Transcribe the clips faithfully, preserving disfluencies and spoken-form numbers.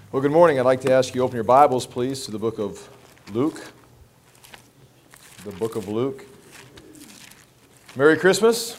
Well, good morning. I'd like to ask you to open your Bibles, please, to the book of Luke. The book of Luke. Merry Christmas.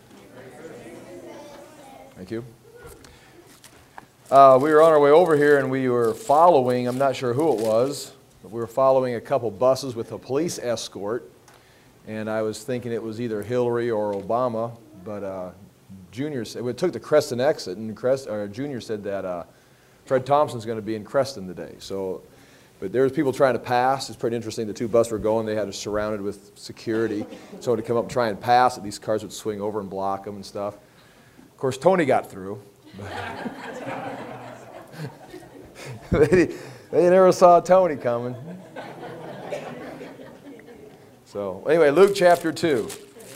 Thank you. Uh, we were on our way over here and we were following, I'm not sure who it was, but we were following a couple buses with a police escort. And I was thinking it was either Hillary or Obama, but uh, Junior said, we took the Creston exit, and Crest, or Junior said that uh, Fred Thompson's going to be in Creston today. So, but there was people trying to pass. It's pretty interesting. The two buses were going. They had it surrounded with security. So to come up and try and pass it, these cars would swing over and block them and stuff. Of course, Tony got through. they, they never saw Tony coming. So anyway, Luke chapter two.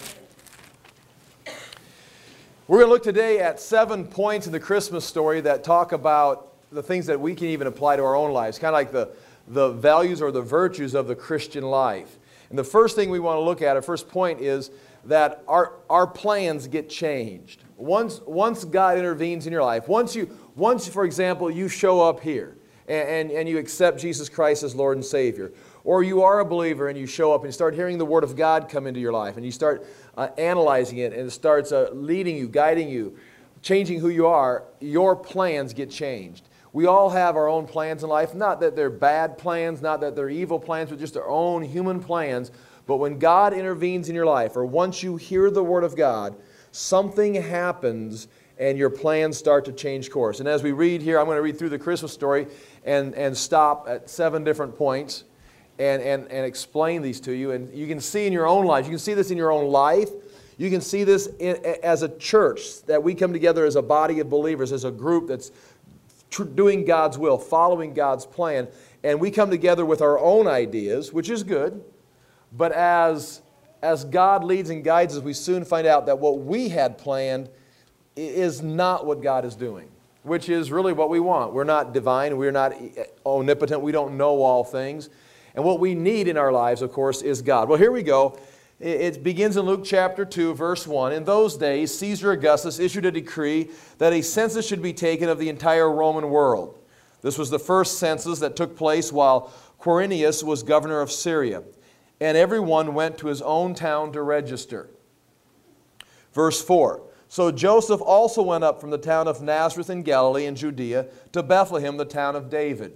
We're going to look today at seven points in the Christmas story that talk about the things that we can even apply to our own lives, kind of like the, the values or the virtues of the Christian life. And the first thing we want to look at, our first point, is that our, our plans get changed. Once, once God intervenes in your life, once, you, once for example, you show up here and, and, and you accept Jesus Christ as Lord and Savior, or you are a believer and you show up and you start hearing the Word of God come into your life and you start uh, analyzing it and it starts uh, leading you, guiding you, changing who you are, your plans get changed. We all have our own plans in life, not that they're bad plans, not that they're evil plans, but just our own human plans. But when God intervenes in your life, or once you hear the Word of God, something happens and your plans start to change course. And as we read here, I'm going to read through the Christmas story and, and stop at seven different points and, and, and explain these to you. And you can see in your own life, you can see this in your own life. You can see this in, as a church, that we come together as a body of believers, as a group that's doing God's will, following God's plan, and we come together with our own ideas, which is good, but as, as God leads and guides us, we soon find out that what we had planned is not what God is doing, which is really what we want. We're not divine, we're not omnipotent, we don't know all things, and what we need in our lives, of course, is God. Well, here we go. It begins in Luke chapter two, verse one. In those days, Caesar Augustus issued a decree that a census should be taken of the entire Roman world. This was the first census that took place while Quirinius was governor of Syria. And everyone went to his own town to register. Verse four. So Joseph also went up from the town of Nazareth in Galilee in Judea to Bethlehem, the town of David.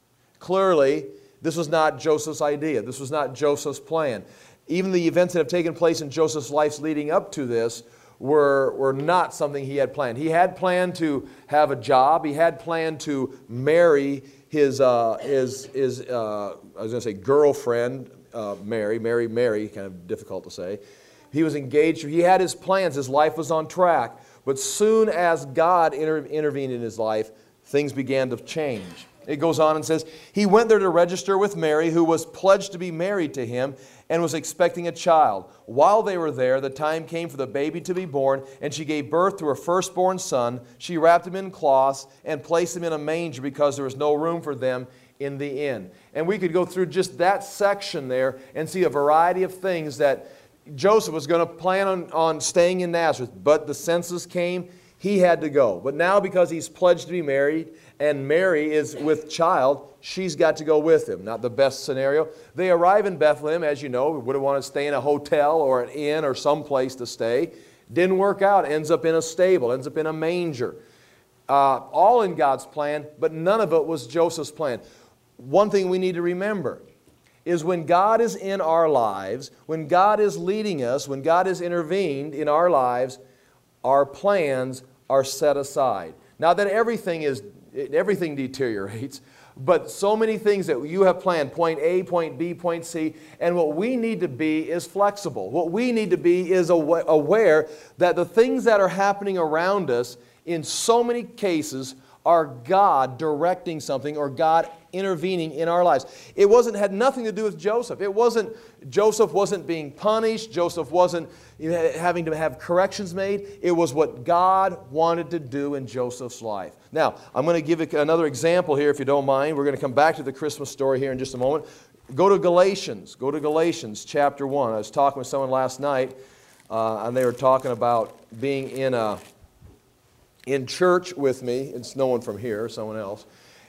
Clearly, this was not Joseph's idea. This was not Joseph's plan. Even the events that have taken place in Joseph's life leading up to this were, were not something he had planned. He had planned to have a job. He had planned to marry his, uh, his, his uh, I was going to say girlfriend, uh, Mary, Mary, Mary, kind of difficult to say. He was engaged. He had his plans. His life was on track. But soon as God inter- intervened in his life, things began to change. It goes on and says, he went there to register with Mary, who was pledged to be married to him and was expecting a child. While they were there, the time came for the baby to be born, and she gave birth to her firstborn son. She wrapped him in cloths and placed him in a manger because there was no room for them in the inn. And we could go through just that section there and see a variety of things that Joseph was going to plan on, on staying in Nazareth, but the census came. He had to go. But now because he's pledged to be married and Mary is with child, she's got to go with him. Not the best scenario. They arrive in Bethlehem, as you know. Would have wanted to stay in a hotel or an inn or some place to stay. Didn't work out. Ends up in a stable. Ends up in a manger. Uh, all in God's plan, but none of it was Joseph's plan. One thing we need to remember is when God is in our lives, when God is leading us, when God has intervened in our lives, our plans are set aside. Now that everything is, everything deteriorates, but so many things that you have planned, point A, point B, point C, and what we need to be is flexible. What we need to be is aware that the things that are happening around us in so many cases are God directing something or God intervening in our lives. It wasn't had nothing to do with Joseph. It wasn't Joseph wasn't being punished. Joseph wasn't you know, having to have corrections made. It was what God wanted to do in Joseph's life. Now, I'm going to give another example here if you don't mind. We're going to come back to the Christmas story here in just a moment. Go to Galatians. Go to Galatians chapter one. I was talking with someone last night uh, and they were talking about being in a in church with me. It's no one from here, someone else.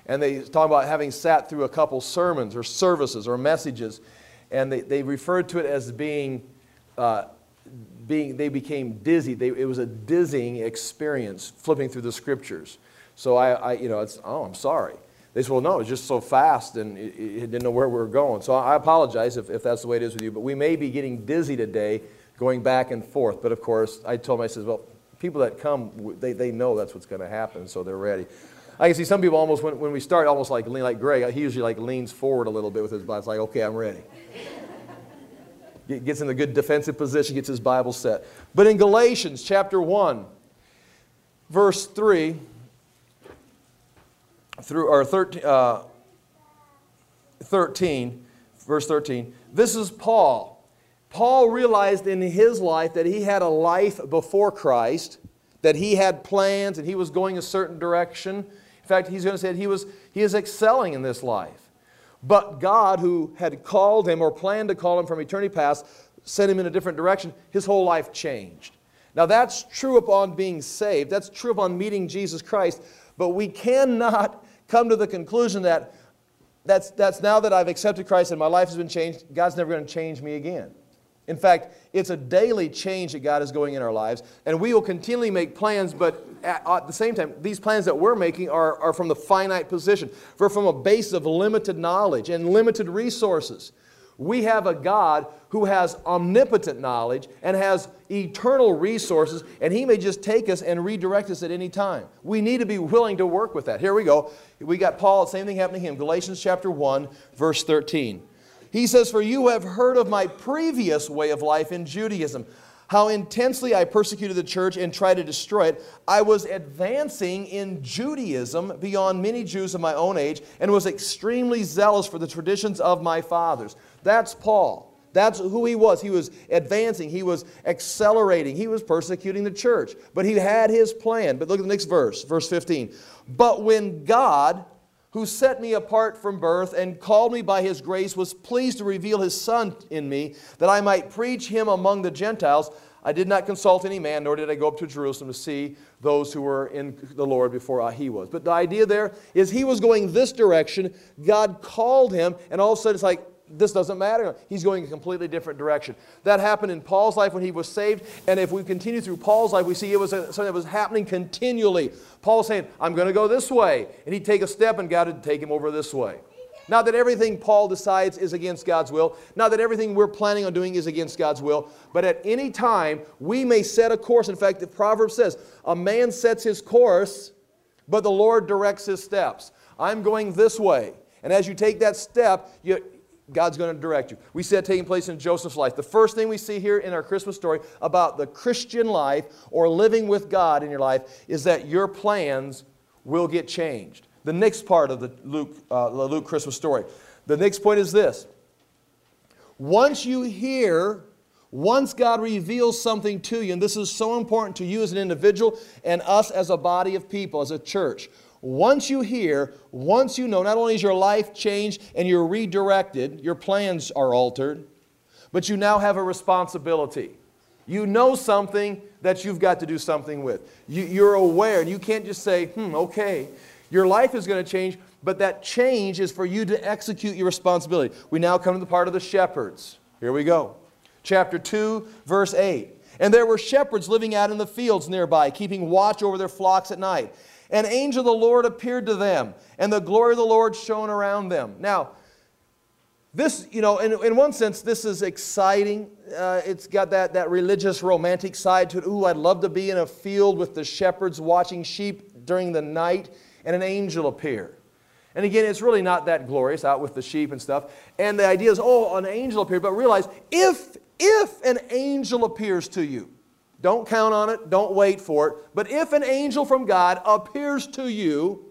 And they talk about having sat through a couple sermons or services or messages, and they, they referred to it as being, uh, being they became dizzy. They, it was a dizzying experience flipping through the scriptures. So I, I you know, it's, oh, I'm sorry. They said, well, no, it's just so fast, and it, it didn't know where we were going. So I apologize if, if that's the way it is with you, but we may be getting dizzy today going back and forth. But of course, I told them, I said, well, people that come, they, they know that's what's going to happen, so they're ready. I can see some people almost, when, when we start, almost like lean like Greg. He usually like leans forward a little bit with his Bible. It's like, okay, I'm ready. Gets in a good defensive position, gets his Bible set. But in Galatians chapter one, verse three, through or thirteen, uh, thirteen, verse thirteen, this is Paul. Paul realized in his life that he had a life before Christ, that he had plans and he was going a certain direction. In fact, he's going to say that he was he is excelling in this life. But God, who had called him or planned to call him from eternity past, sent him in a different direction. His whole life changed. Now that's true upon being saved. That's true upon meeting Jesus Christ. But we cannot come to the conclusion that that's, that's now that I've accepted Christ and my life has been changed, God's never going to change me again. In fact, it's a daily change that God is going in our lives, and we will continually make plans, but at, at the same time, these plans that we're making are, are from the finite position. We're from a base of limited knowledge and limited resources. We have a God who has omnipotent knowledge and has eternal resources, and He may just take us and redirect us at any time. We need to be willing to work with that. Here we go. We got Paul, same thing happening to him. Galatians chapter one, verse thirteen. He says, "For you have heard of my previous way of life in Judaism, how intensely I persecuted the church and tried to destroy it. I was advancing in Judaism beyond many Jews of my own age and was extremely zealous for the traditions of my fathers." That's Paul. That's who he was. He was advancing. He was accelerating. He was persecuting the church. But he had his plan. But look at the next verse, verse fifteen. "But when God, who set me apart from birth and called me by His grace, was pleased to reveal His Son in me, that I might preach Him among the Gentiles, I did not consult any man, nor did I go up to Jerusalem to see those who were in the Lord before He was." But the idea there is he was going this direction. God called him, and all of a sudden it's like, this doesn't matter. He's going a completely different direction. That happened in Paul's life when he was saved. And if we continue through Paul's life, we see it was a, something that was happening continually. Paul saying, I'm going to go this way. And he'd take a step and God would take him over this way. Not that everything Paul decides is against God's will. Not that everything we're planning on doing is against God's will. But at any time, we may set a course. In fact, the proverb says, a man sets his course, but the Lord directs his steps. I'm going this way. And as you take that step, you God's going to direct you. We see that taking place in Joseph's life. The first thing we see here in our Christmas story about the Christian life or living with God in your life is that your plans will get changed. The next part of the Luke, uh, the Luke Christmas story. The next point is this. Once you hear, once God reveals something to you, and this is so important to you as an individual and us as a body of people, as a church. Once you hear, once you know, not only is your life changed and you're redirected, your plans are altered, but you now have a responsibility. You know something that you've got to do something with. You, you're aware, and you can't just say, hmm, okay. Your life is going to change, but that change is for you to execute your responsibility. We now come to the part of the shepherds. Here we go. Chapter two, verse eight. "And there were shepherds living out in the fields nearby, keeping watch over their flocks at night. An angel of the Lord appeared to them, and the glory of the Lord shone around them." Now, this, you know, in, in one sense, this is exciting. Uh, it's got that, that religious, romantic side to it. Ooh, I'd love to be in a field with the shepherds watching sheep during the night, and an angel appear. And again, it's really not that glorious, out with the sheep and stuff. And the idea is, oh, an angel appeared. But realize, if, if an angel appears to you, don't count on it. Don't wait for it. But if an angel from God appears to you,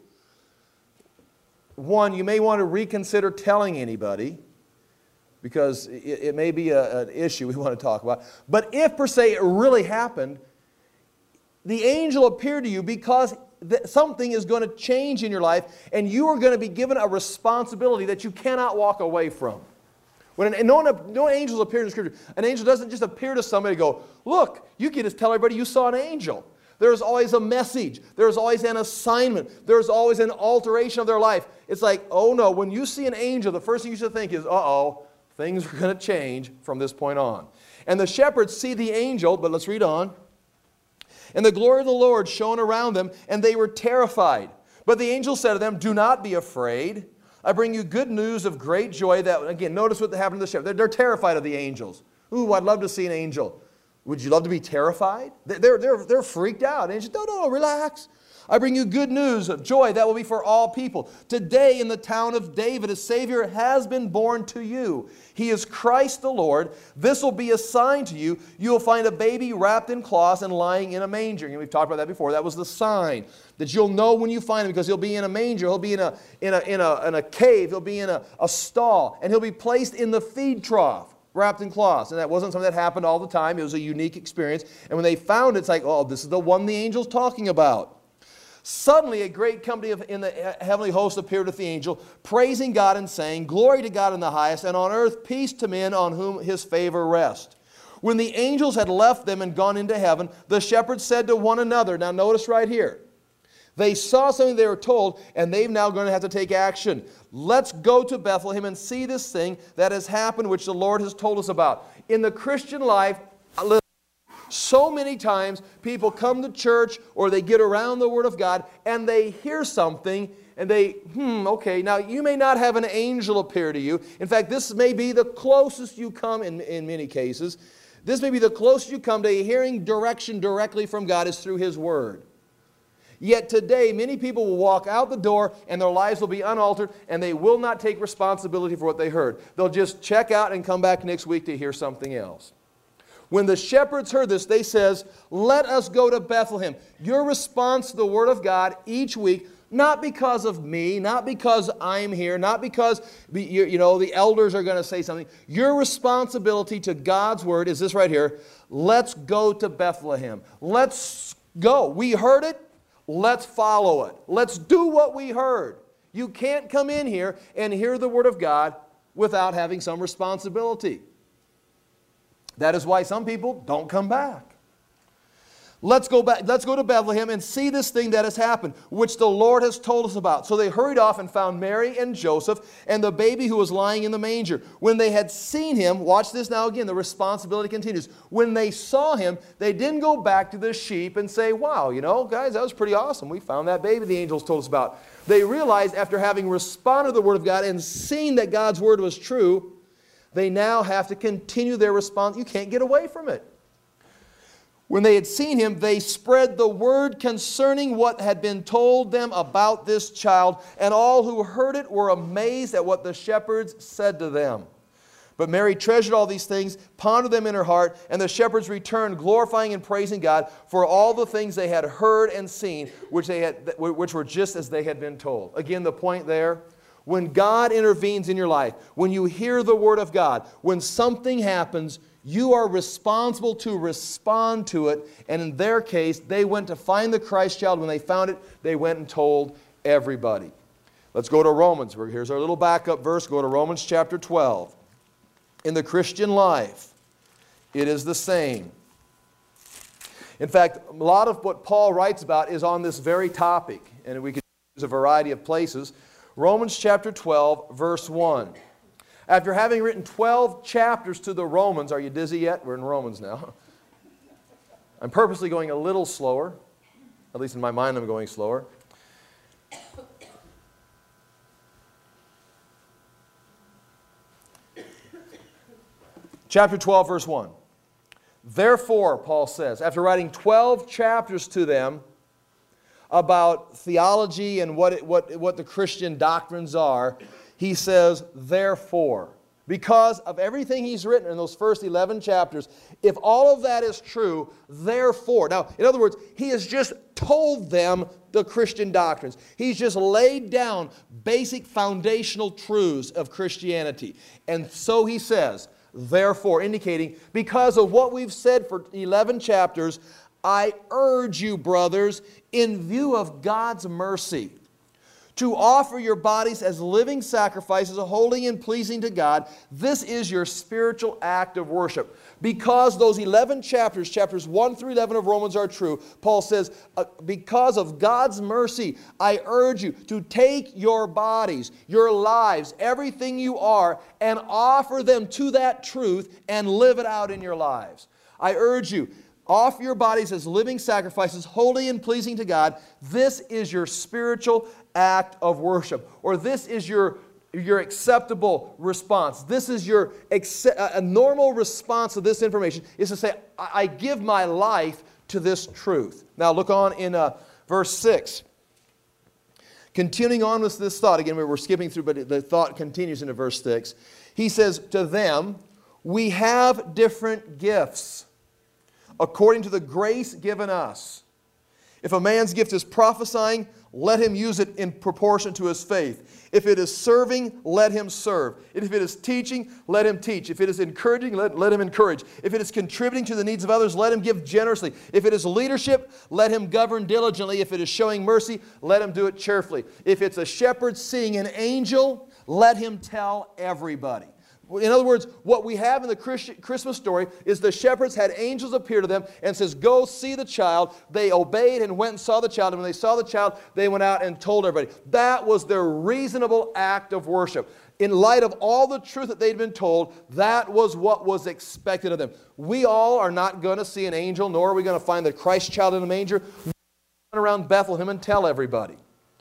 one, you may want to reconsider telling anybody because it, it may be a, an issue we want to talk about. But if, per se, it really happened, the angel appeared to you because th- something is going to change in your life and you are going to be given a responsibility that you cannot walk away from. When an, no, no angels appear in the Scripture, an angel doesn't just appear to somebody and go, look, you can just tell everybody you saw an angel. There's always a message. There's always an assignment. There's always an alteration of their life. It's like, oh no, when you see an angel, the first thing you should think is, uh-oh, things are going to change from this point on. And the shepherds see the angel, but let's read on. And the glory of the Lord shone around them, and they were terrified. But the angel said to them, do not be afraid. I bring you good news of great joy that, again, notice what happened to the shepherds. They're, they're terrified of the angels. Ooh, I'd love to see an angel. Would you love to be terrified? They're, they're, they're freaked out. And he said, no, no, no, relax. I bring you good news of joy that will be for all people. Today in the town of David, a Savior has been born to you. He is Christ the Lord. This will be a sign to you. You will find a baby wrapped in cloths and lying in a manger. And we've talked about that before. That was the sign that you'll know when you find him, because he'll be in a manger. He'll be in a, in a, in a, in a cave. He'll be in a, a stall. And he'll be placed in the feed trough, wrapped in cloths. And that wasn't something that happened all the time. It was a unique experience. And when they found it, it's like, oh, this is the one the angel's talking about. Suddenly a great company of, in the heavenly host appeared with the angel, praising God and saying, glory to God in the highest, and on earth peace to men on whom his favor rests. When the angels had left them and gone into heaven, the shepherds said to one another, now notice right here, they saw something they were told, and they're now going to have to take action. Let's go to Bethlehem and see this thing that has happened, which the Lord has told us about. In the Christian life, so many times people come to church or they get around the Word of God and they hear something and they, hmm, okay, now you may not have an angel appear to you. In fact, this may be the closest you come in, in many cases. This may be the closest you come to hearing direction directly from God is through His Word. Yet today, many people will walk out the door and their lives will be unaltered and they will not take responsibility for what they heard. They'll just check out and come back next week to hear something else. When the shepherds heard this, they says, let us go to Bethlehem. Your response to the Word of God each week, not because of me, not because I'm here, not because you know the elders are going to say something. Your responsibility to God's Word is this right here. Let's go to Bethlehem. Let's go. We heard it. Let's follow it. Let's do what we heard. You can't come in here and hear the Word of God without having some responsibility. That is why some people don't come back. Let's go back. Let's go to Bethlehem and see this thing that has happened, which the Lord has told us about. So they hurried off and found Mary and Joseph and the baby who was lying in the manger. When they had seen him, watch this now again, the responsibility continues. When they saw him, they didn't go back to the sheep and say, wow, you know, guys, that was pretty awesome. We found that baby the angels told us about. They realized after having responded to the Word of God and seen that God's Word was true, they now have to continue their response. You can't get away from it. When they had seen him, they spread the word concerning what had been told them about this child, and all who heard it were amazed at what the shepherds said to them. But Mary treasured all these things, pondered them in her heart, and the shepherds returned, glorifying and praising God for all the things they had heard and seen, which, they had, which were just as they had been told. Again, the point there, when God intervenes in your life, when you hear the Word of God, when something happens, you are responsible to respond to it. And in their case, they went to find the Christ child. When they found it, they went and told everybody. Let's go to Romans. Here's our little backup verse. Go to Romans chapter twelve. In the Christian life, it is the same. In fact, a lot of what Paul writes about is on this very topic. And we could use a variety of places. Romans chapter twelve, verse one. After having written twelve chapters to the Romans, are you dizzy yet? We're in Romans now. I'm purposely going a little slower. At least in my mind I'm going slower. Chapter twelve, verse one. Therefore, Paul says, after writing twelve chapters to them about theology and what, it, what, what the Christian doctrines are, he says, therefore, because of everything he's written in those first eleven chapters, if all of that is true, therefore. Now, in other words, he has just told them the Christian doctrines. He's just laid down basic foundational truths of Christianity. And so he says, therefore, indicating, because of what we've said for eleven chapters, I urge you, brothers, in view of God's mercy, to offer your bodies as living sacrifices, holy and pleasing to God. This is your spiritual act of worship. Because those eleven chapters, chapters one through eleven of Romans are true, Paul says, uh, because of God's mercy, I urge you to take your bodies, your lives, everything you are, and offer them to that truth and live it out in your lives. I urge you, offer your bodies as living sacrifices, holy and pleasing to God. This is your spiritual act of worship. Or this is your, your acceptable response. This is your a normal response to this information, is to say, I give my life to this truth. Now look on in uh, verse six. Continuing on with this thought, again, we're skipping through, but the thought continues into verse six. He says, to them, we have different gifts according to the grace given us. If a man's gift is prophesying, let him use it in proportion to his faith. If it is serving, let him serve. If it is teaching, let him teach. If it is encouraging, let, let him encourage. If it is contributing to the needs of others, let him give generously. If it is leadership, let him govern diligently. If it is showing mercy, let him do it cheerfully. If it's a shepherd seeing an angel, let him tell everybody. In other words, what we have in the Christmas story is the shepherds had angels appear to them and says, go see the child. They obeyed and went and saw the child. And when they saw the child, they went out and told everybody. That was their reasonable act of worship. In light of all the truth that they'd been told, that was what was expected of them. We all are not going to see an angel, nor are we going to find the Christ child in a manger, run around Bethlehem and tell everybody.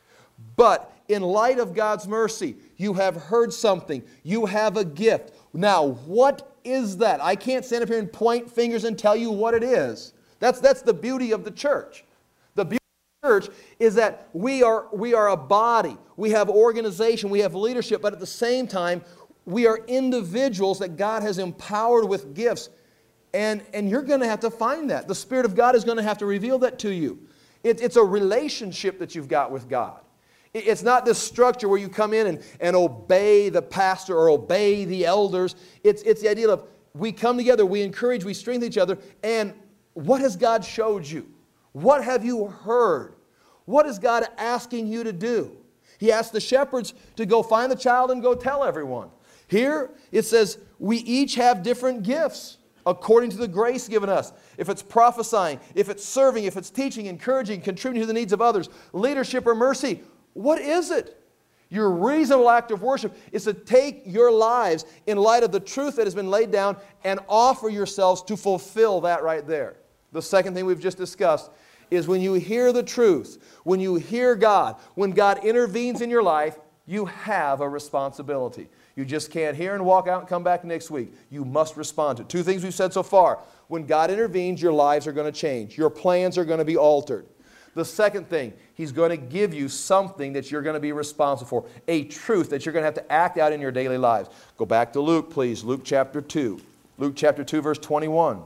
But in light of God's mercy, you have heard something. You have a gift. Now, what is that? I can't stand up here and point fingers and tell you what it is. That's, that's the beauty of the church. The beauty of the church is that we are, we are a body. We have organization. We have leadership. But at the same time, we are individuals that God has empowered with gifts. And, and you're going to have to find that. The Spirit of God is going to have to reveal that to you. It, it's a relationship that you've got with God. It's not this structure where you come in and, and obey the pastor or obey the elders. It's, it's the idea of we come together, we encourage, we strengthen each other. And what has God showed you? What have you heard? What is God asking you to do? He asked the shepherds to go find the child and go tell everyone. Here it says we each have different gifts according to the grace given us. If it's prophesying, if it's serving, if it's teaching, encouraging, contributing to the needs of others, leadership or mercy, what is it? Your reasonable act of worship is to take your lives in light of the truth that has been laid down and offer yourselves to fulfill that right there. The second thing we've just discussed is when you hear the truth, when you hear God, when God intervenes in your life, you have a responsibility. You just can't hear and walk out and come back next week. You must respond to it. Two things we've said so far. When God intervenes, your lives are going to change. Your plans are going to be altered. The second thing, He's going to give you something that you're going to be responsible for, a truth that you're going to have to act out in your daily lives. Go back to Luke, please. Luke chapter two. Luke chapter two, verse twenty-one.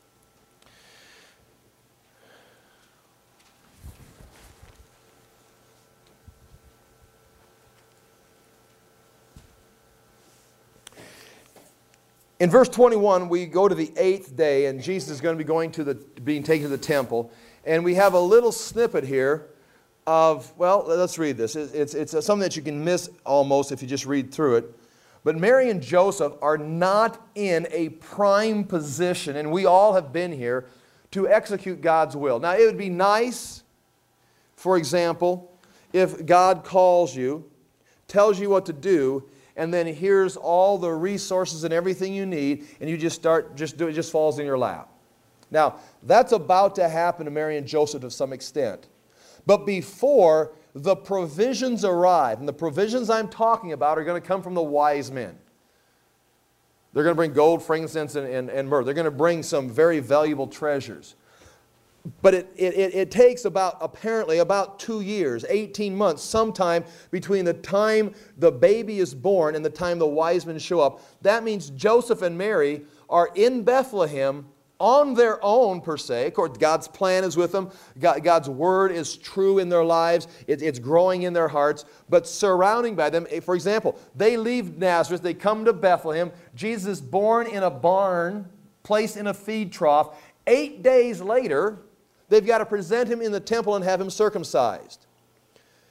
In verse twenty-one, we go to the eighth day, and Jesus is going to be going to the, being taken to the temple. And we have a little snippet here of, well, let's read this. It's, it's, it's something that you can miss almost if you just read through it. But Mary and Joseph are not in a prime position, and we all have been here, to execute God's will. Now, it would be nice, for example, if God calls you, tells you what to do, and then here's all the resources and everything you need, and you just start, just do it, just falls in your lap. Now, that's about to happen to Mary and Joseph to some extent. But before the provisions arrive, and the provisions I'm talking about are going to come from the wise men. They're going to bring gold, frankincense, and, and, and myrrh. They're going to bring some very valuable treasures. But it, it, it takes about, apparently, about two years, eighteen months, sometime between the time the baby is born and the time the wise men show up. That means Joseph and Mary are in Bethlehem on their own, per se. Of course, God's plan is with them. God, God's word is true in their lives. It, it's growing in their hearts. But surrounding by them, for example, they leave Nazareth. They come to Bethlehem. Jesus is born in a barn, placed in a feed trough. Eight days later, they've got to present Him in the temple and have Him circumcised.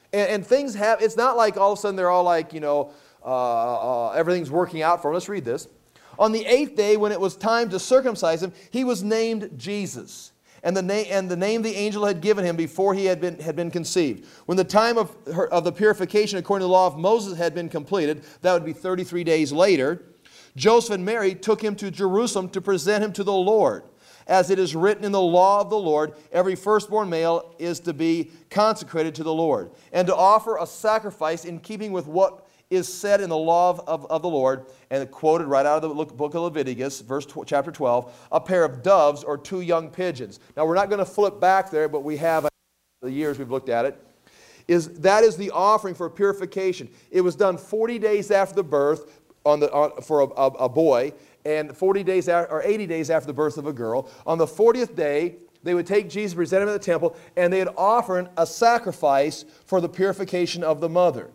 And, and things have, it's not like all of a sudden they're all like, you know, uh, uh, everything's working out for him. Let's read this. On the eighth day, when it was time to circumcise him, he was named Jesus, and the, na and the name the angel had given him before he had been, had been conceived. When the time of, her, of the purification according to the law of Moses had been completed, that would be thirty-three days later, Joseph and Mary took him to Jerusalem to present him to the Lord. As it is written in the law of the Lord, every firstborn male is to be consecrated to the Lord, and to offer a sacrifice in keeping with what is said in the law of, of, of the Lord, and quoted right out of the book of Leviticus, verse chapter twelve, a pair of doves or two young pigeons. Now we're not going to flip back there, but we have, the years we've looked at it, is that is the offering for purification. It was done forty days after the birth on the, on, for a, a, a boy, and forty days after, or eighty days after the birth of a girl. On the fortieth day, they would take Jesus, present him in the temple, and they would offer a sacrifice for the purification of the mother.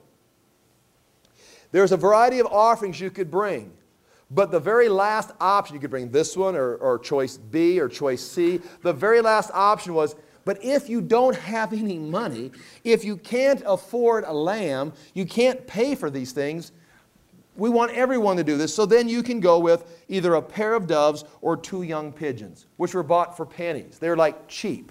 There's a variety of offerings you could bring, but the very last option, you could bring this one or, or choice B or choice C. The very last option was, but if you don't have any money, if you can't afford a lamb, you can't pay for these things, we want everyone to do this. So then you can go with either a pair of doves or two young pigeons, which were bought for pennies. They're like cheap.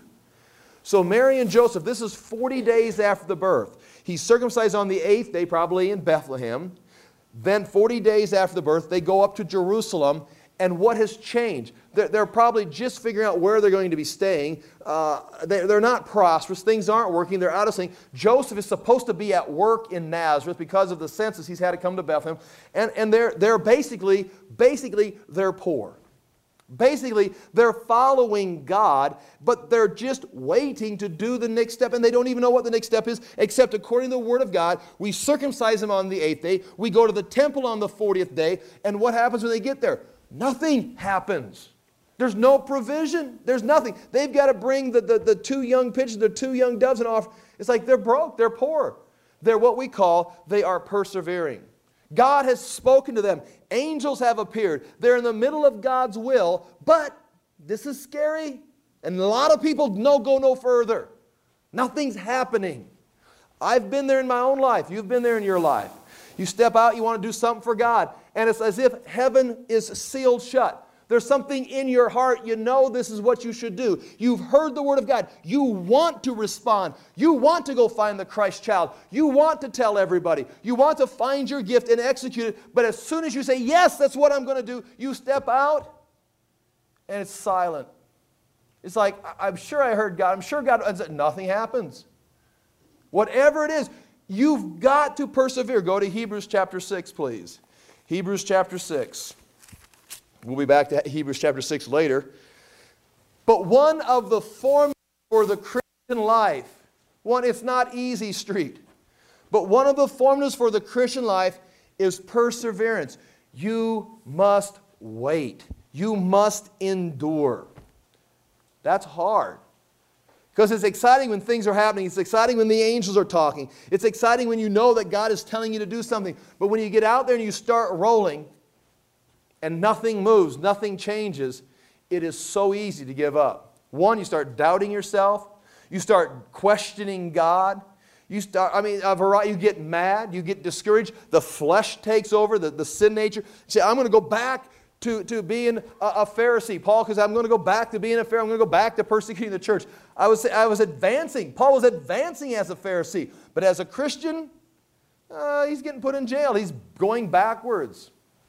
So Mary and Joseph, this is forty days after the birth. He's circumcised on the eighth day, probably in Bethlehem. Then forty days after the birth, they go up to Jerusalem. And what has changed? They're, they're probably just figuring out where they're going to be staying. Uh, they, they're not prosperous. Things aren't working. They're out of sync. Joseph is supposed to be at work in Nazareth because of the census. He's had to come to Bethlehem. And, and they're, they're basically, basically, they're poor. Basically, they're following God, but they're just waiting to do the next step, and they don't even know what the next step is, except according to the Word of God, we circumcise them on the eighth day, we go to the temple on the fortieth day, and what happens when they get there? Nothing happens. There's no provision. There's nothing. They've got to bring the, the, the two young pigeons, the two young doves, and offer. It's like they're broke, they're poor. They're what we call, they are persevering. God has spoken to them. Angels have appeared. They're in the middle of God's will, but this is scary. And a lot of people no go no further. Nothing's happening. I've been there in my own life. You've been there in your life. You step out, you want to do something for God, and it's as if heaven is sealed shut. There's something in your heart. You know this is what you should do. You've heard the Word of God. You want to respond. You want to go find the Christ child. You want to tell everybody. You want to find your gift and execute it. But as soon as you say, yes, that's what I'm going to do, you step out and it's silent. It's like, I'm sure I heard God. I'm sure God. Nothing happens. Whatever it is, you've got to persevere. Go to Hebrews chapter six, please. Hebrews chapter six. We'll be back to Hebrews chapter six later. But one of the formulas for the Christian life, one, it's not easy street, but one of the formulas for the Christian life is perseverance. You must wait. You must endure. That's hard. Because it's exciting when things are happening. It's exciting when the angels are talking. It's exciting when you know that God is telling you to do something. But when you get out there and you start rolling, and nothing moves, nothing changes, it is so easy to give up. One, you start doubting yourself. You start questioning God. You start, I mean, a variety, you get mad. You get discouraged. The flesh takes over, the, the sin nature. You say, I'm going to go back to, to being a, a Pharisee. Paul, because I'm going to go back to being a Pharisee. I'm going to go back to persecuting the church. I was, I was advancing. Paul was advancing as a Pharisee. But as a Christian, uh, he's getting put in jail. He's going backwards.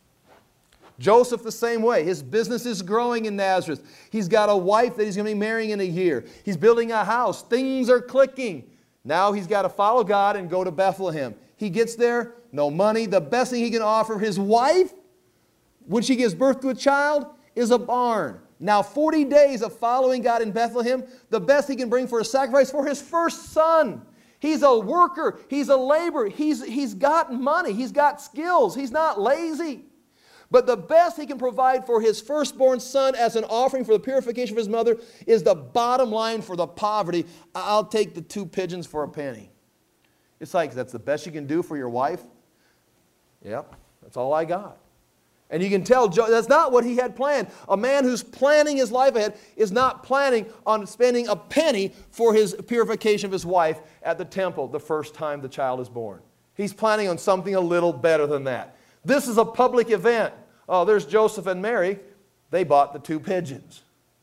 Joseph the same way. His business is growing in Nazareth. He's got a wife that he's going to be marrying in a year. He's building a house. Things are clicking. Now he's got to follow God and go to Bethlehem. He gets there, no money. The best thing he can offer his wife, when she gives birth to a child, is a barn. Now forty days of following God in Bethlehem, the best he can bring for a sacrifice for his first son. He's a worker. He's a laborer. He's, he's got money. He's got skills. He's not lazy. But the best he can provide for his firstborn son as an offering for the purification of his mother is the bottom line for the poverty. I'll take the two pigeons for a penny. It's like, that's the best you can do for your wife? Yep, that's all I got. And you can tell Jo- that's not what he had planned. A man who's planning his life ahead is not planning on spending a penny for his purification of his wife at the temple the first time the child is born. He's planning on something a little better than that. This is a public event. Oh, there's Joseph and Mary. They bought the two pigeons.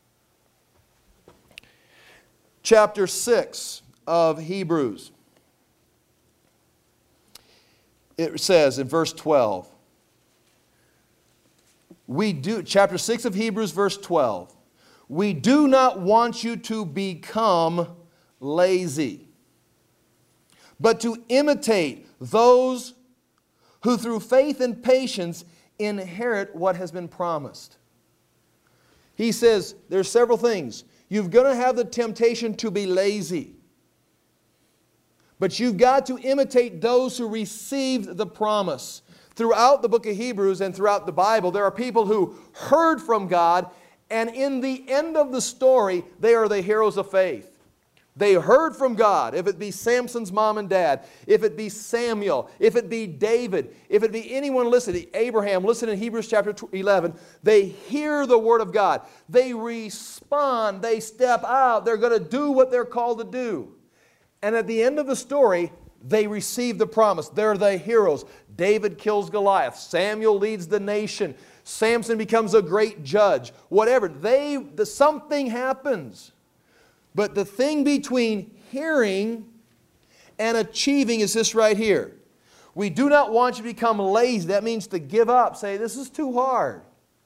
Chapter six of Hebrews. It says in verse twelve, we do, chapter six of Hebrews, verse twelve, we do not want you to become lazy, but to imitate those who through faith and patience inherit what has been promised. He says there's several things. You're going to have the temptation to be lazy. But you've got to imitate those who received the promise. Throughout the book of Hebrews and throughout the Bible, there are people who heard from God, and in the end of the story, they are the heroes of faith. They heard from God, if it be Samson's mom and dad, if it be Samuel, if it be David, if it be anyone listening, Abraham, listen in Hebrews chapter eleven, they hear the Word of God. They respond, they step out, they're going to do what they're called to do. And at the end of the story, they receive the promise. They're the heroes. David kills Goliath. Samuel leads the nation. Samson becomes a great judge. Whatever. They, the, something happens. But the thing between hearing and achieving is this right here. We do not want you to become lazy. That means to give up. Say, this is too hard.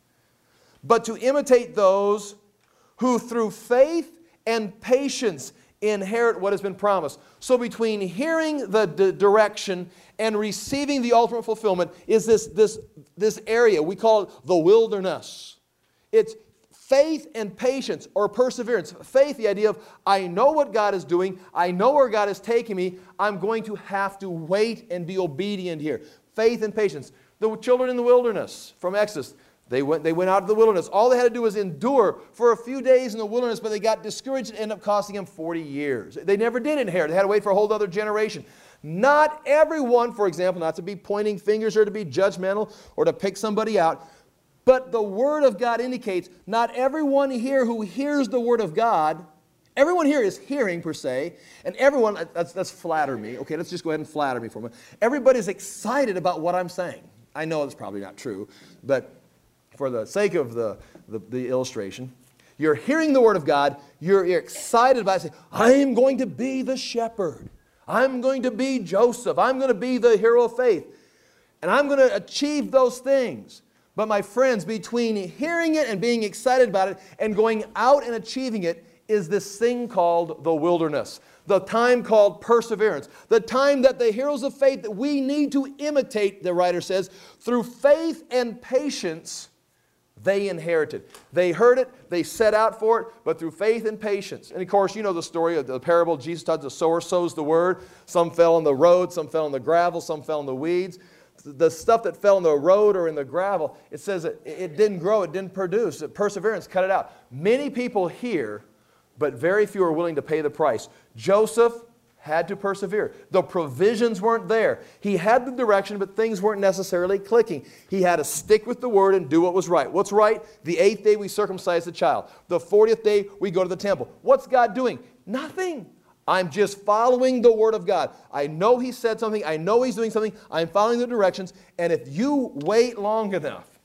But to imitate those who through faith and patience inherit what has been promised. So between hearing the d- direction and receiving the ultimate fulfillment is this, this, this area. We call it the wilderness. It's faith and patience or perseverance. Faith, the idea of, I know what God is doing. I know where God is taking me. I'm going to have to wait and be obedient here. Faith and patience. The children in the wilderness from Exodus, They went, they went out to the wilderness. All they had to do was endure for a few days in the wilderness, but they got discouraged and ended up costing them forty years. They never did inherit. They had to wait for a whole other generation. Not everyone, for example, not to be pointing fingers or to be judgmental or to pick somebody out, but the Word of God indicates not everyone here who hears the Word of God, everyone here is hearing per se, and everyone, let's, let's flatter me. Okay, let's just go ahead and flatter me for a minute. Everybody's excited about what I'm saying. I know it's probably not true, but for the sake of the, the, the illustration, you're hearing the Word of God, you're, you're excited about it, say, I am going to be the shepherd. I'm going to be Joseph. I'm going to be the hero of faith. And I'm going to achieve those things. But my friends, between hearing it and being excited about it and going out and achieving it is this thing called the wilderness. The time called perseverance. The time that the heroes of faith that we need to imitate, the writer says, through faith and patience, they inherited. They heard it, they set out for it, but through faith and patience. And of course, you know the story of the parable. Jesus taught the sower sows the word. Some fell on the road, some fell on the gravel, some fell in the weeds. The stuff that fell in the road or in the gravel, it says it, it didn't grow, it didn't produce. Perseverance cut it out. Many people hear, but very few are willing to pay the price. Joseph had to persevere. The provisions weren't there. He had the direction, but things weren't necessarily clicking. He had to stick with the Word and do what was right. What's right? The eighth day we circumcise the child. The fortieth day we go to the temple. What's God doing? Nothing. I'm just following the Word of God. I know He said something. I know He's doing something. I'm following the directions. And if you wait long enough,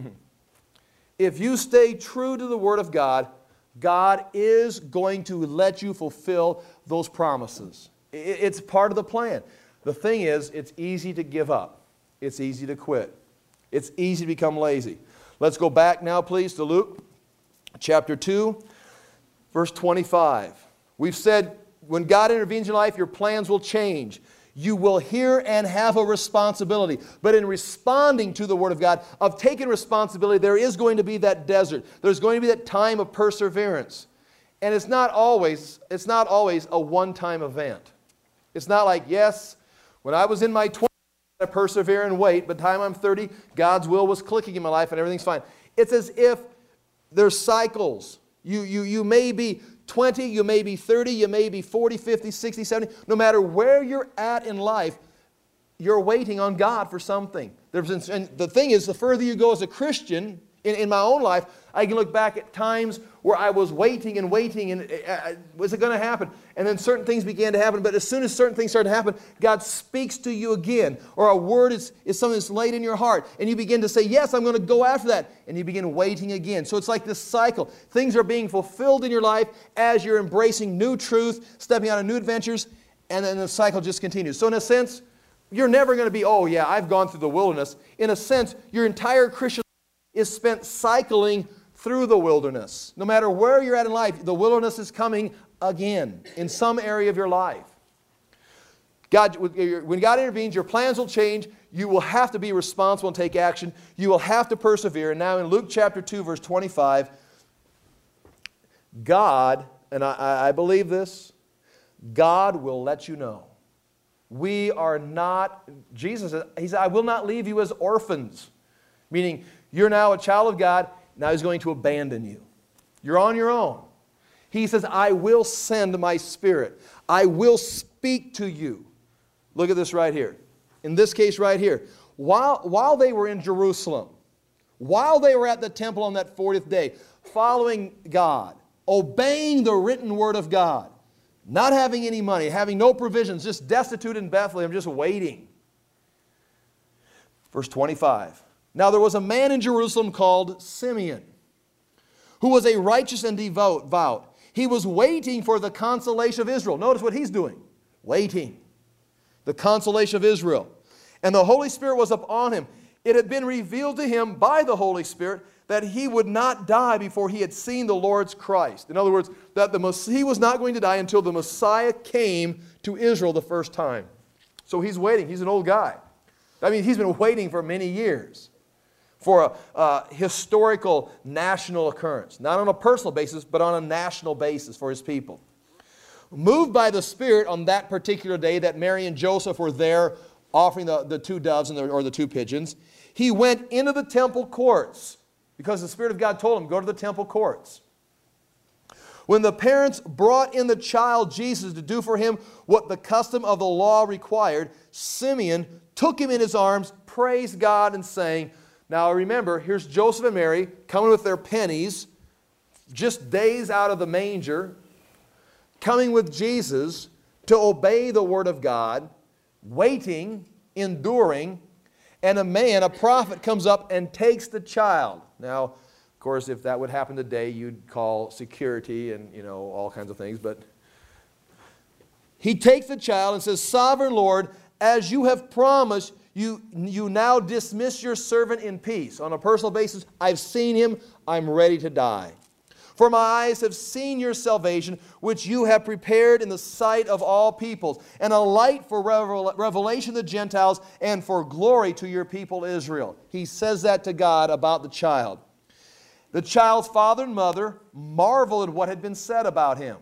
if you stay true to the Word of God, God is going to let you fulfill those promises. It's part of the plan. The thing is, it's easy to give up. It's easy to quit. It's easy to become lazy. Let's go back now, please, to Luke chapter two, verse twenty-five. We've said when God intervenes in your life, your plans will change. You will hear and have a responsibility. But in responding to the Word of God, of taking responsibility, there is going to be that desert. There's going to be that time of perseverance. And it's not always, it's not always a one-time event. It's not like, yes, when I was in my twenties, I persevere and wait, but by the time I'm thirty, God's will was clicking in my life and everything's fine. It's as if there's cycles. You, you, you may be twenty, you may be thirty, you may be forty, fifty, sixty, seventy. No matter where you're at in life, you're waiting on God for something. There's, and the thing is, the further you go as a Christian, in, in my own life, I can look back at times where I was waiting and waiting, and uh, was it going to happen? And then certain things began to happen, but as soon as certain things started to happen, God speaks to you again, or a word is, is something that's laid in your heart, and you begin to say, yes, I'm going to go after that, and you begin waiting again. So it's like this cycle. Things are being fulfilled in your life as you're embracing new truth, stepping out on new adventures, and then the cycle just continues. So in a sense, you're never going to be, oh yeah, I've gone through the wilderness. In a sense, your entire Christian life is spent cycling through the wilderness. No matter where you're at in life, the wilderness is coming again in some area of your life. God, when God intervenes, your plans will change. You will have to be responsible and take action. You will have to persevere. And now in Luke chapter two, verse twenty-five, God, and I, I believe this, God will let you know. We are not, Jesus said, He said, I will not leave you as orphans. Meaning, you're now a child of God, now He's going to abandon you. You're on your own. He says, I will send my Spirit. I will speak to you. Look at this right here. In this case right here. While, while they were in Jerusalem, while they were at the temple on that fortieth day, following God, obeying the written word of God, not having any money, having no provisions, just destitute in Bethlehem, just waiting. Verse twenty-five. Now there was a man in Jerusalem called Simeon, who was a righteous and devout. Devout. He was waiting for the consolation of Israel. Notice what he's doing. Waiting. The consolation of Israel. And the Holy Spirit was upon him. It had been revealed to him by the Holy Spirit that he would not die before he had seen the Lord's Christ. In other words, that the, he was not going to die until the Messiah came to Israel the first time. So he's waiting. He's an old guy. I mean, he's been waiting for many years for a, a historical national occurrence. Not on a personal basis, but on a national basis for his people. Moved by the Spirit on that particular day that Mary and Joseph were there offering the, the two doves and the, or the two pigeons, he went into the temple courts because the Spirit of God told him, go to the temple courts. When the parents brought in the child Jesus to do for him what the custom of the law required, Simeon took him in his arms, praised God, and saying, now remember, here's Joseph and Mary coming with their pennies, just days out of the manger, coming with Jesus to obey the Word of God, waiting, enduring, and a man, a prophet, comes up and takes the child. Now, of course, if that would happen today, you'd call security and, you know, all kinds of things. But he takes the child and says, Sovereign Lord, as you have promised, you, you now dismiss your servant in peace. On a personal basis, I've seen him. I'm ready to die. For my eyes have seen your salvation, which you have prepared in the sight of all peoples, and a light for revel revelation to the Gentiles and for glory to your people Israel. He says that to God about the child. The child's father and mother marveled at what had been said about him.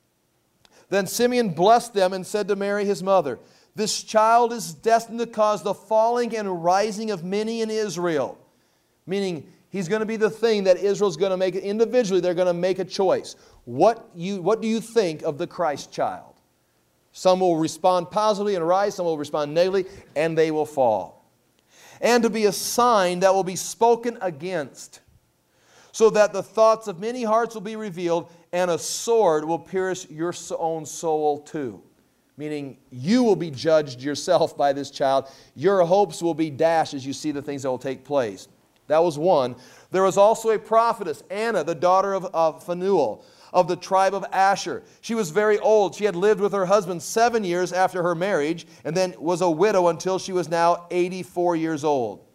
Then Simeon blessed them and said to Mary his mother, this child is destined to cause the falling and rising of many in Israel. Meaning, he's going to be the thing that Israel's going to make. Individually, they're going to make a choice. What, you, what do you think of the Christ child? Some will respond positively and rise. Some will respond negatively, and they will fall. And to be a sign that will be spoken against, so that the thoughts of many hearts will be revealed, and a sword will pierce your own soul too. Meaning, you will be judged yourself by this child. Your hopes will be dashed as you see the things that will take place. That was one. There was also a prophetess, Anna, the daughter of, of Phanuel, of the tribe of Asher. She was very old. She had lived with her husband seven years after her marriage, and then was a widow until she was now eighty-four years old.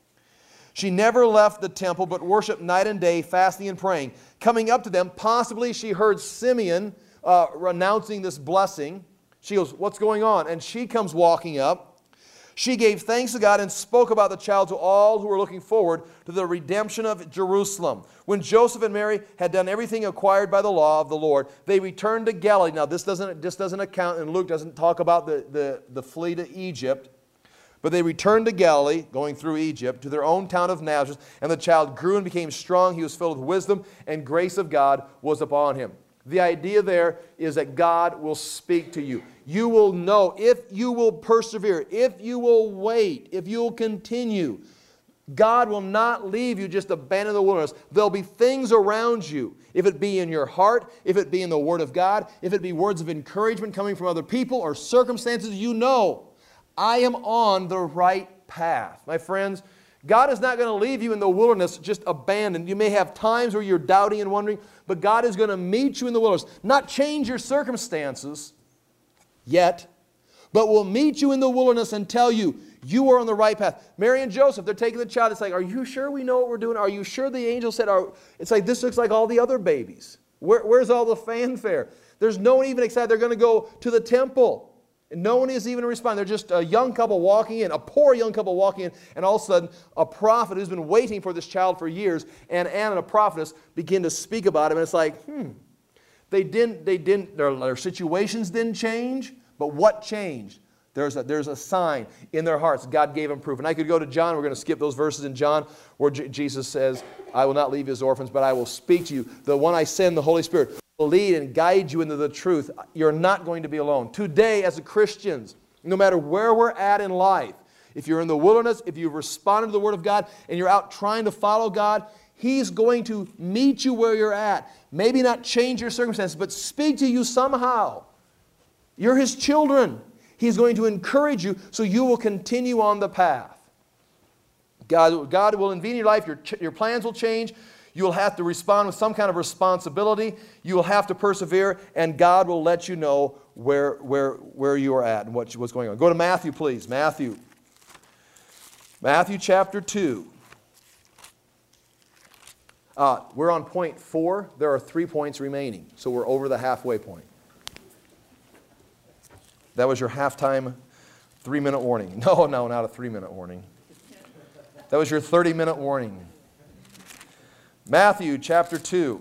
She never left the temple, but worshiped night and day, fasting and praying. Coming up to them, possibly she heard Simeon uh, announcing this blessing. She goes, what's going on? And she comes walking up. She gave thanks to God and spoke about the child to all who were looking forward to the redemption of Jerusalem. When Joseph and Mary had done everything acquired by the law of the Lord, they returned to Galilee. Now, this doesn't, this doesn't account, and Luke doesn't talk about the, the, the flee to Egypt. But they returned to Galilee, going through Egypt, to their own town of Nazareth. And the child grew and became strong. He was filled with wisdom, and grace of God was upon him. The idea there is that God will speak to you. you will know, if you will persevere, if you will wait, if you will continue, God will not leave you just abandoned in the wilderness. There'll be things around you, if it be in your heart, if it be in the Word of God, if it be words of encouragement coming from other people or circumstances, you know, I am on the right path. My friends, God is not going to leave you in the wilderness just abandoned. You may have times where you're doubting and wondering, but God is going to meet you in the wilderness. Not change your circumstances yet, but will meet you in the wilderness and tell you, you are on the right path. Mary and Joseph, they're taking the child. It's like, are you sure we know what we're doing? Are you sure the angel said, are, it's like, this looks like all the other babies. Where, where's all the fanfare? There's no one even excited. They're going to go to the temple. And no one is even responding. They're just a young couple walking in, a poor young couple walking in, and all of a sudden, a prophet who's been waiting for this child for years, and Anna, a prophetess, begin to speak about him. And it's like, hmm, they didn't, they didn't, their, their situations didn't change, but what changed? There's a, there's a sign in their hearts. God gave them proof. And I could go to John. We're going to skip those verses in John where J- Jesus says, I will not leave you as orphans, but I will speak to you. The one I send, the Holy Spirit, will lead and guide you into the truth. You're not going to be alone. Today, as Christians, no matter where we're at in life, if you're in the wilderness, if you've responded to the Word of God, and you're out trying to follow God, He's going to meet you where you're at. Maybe not change your circumstances, but speak to you somehow. You're His children. He's going to encourage you so you will continue on the path. God, God will intervene in your life. Your, your plans will change. You will have to respond with some kind of responsibility. You will have to persevere, and God will let you know where, where, where you are at and what, what's going on. Go to Matthew, please. Matthew. Matthew chapter two. Uh, we're on point four. There are three points remaining, so we're over the halfway point. That was your halftime three-minute warning. No, no, not a three-minute warning. That was your thirty-minute warning. Matthew chapter two.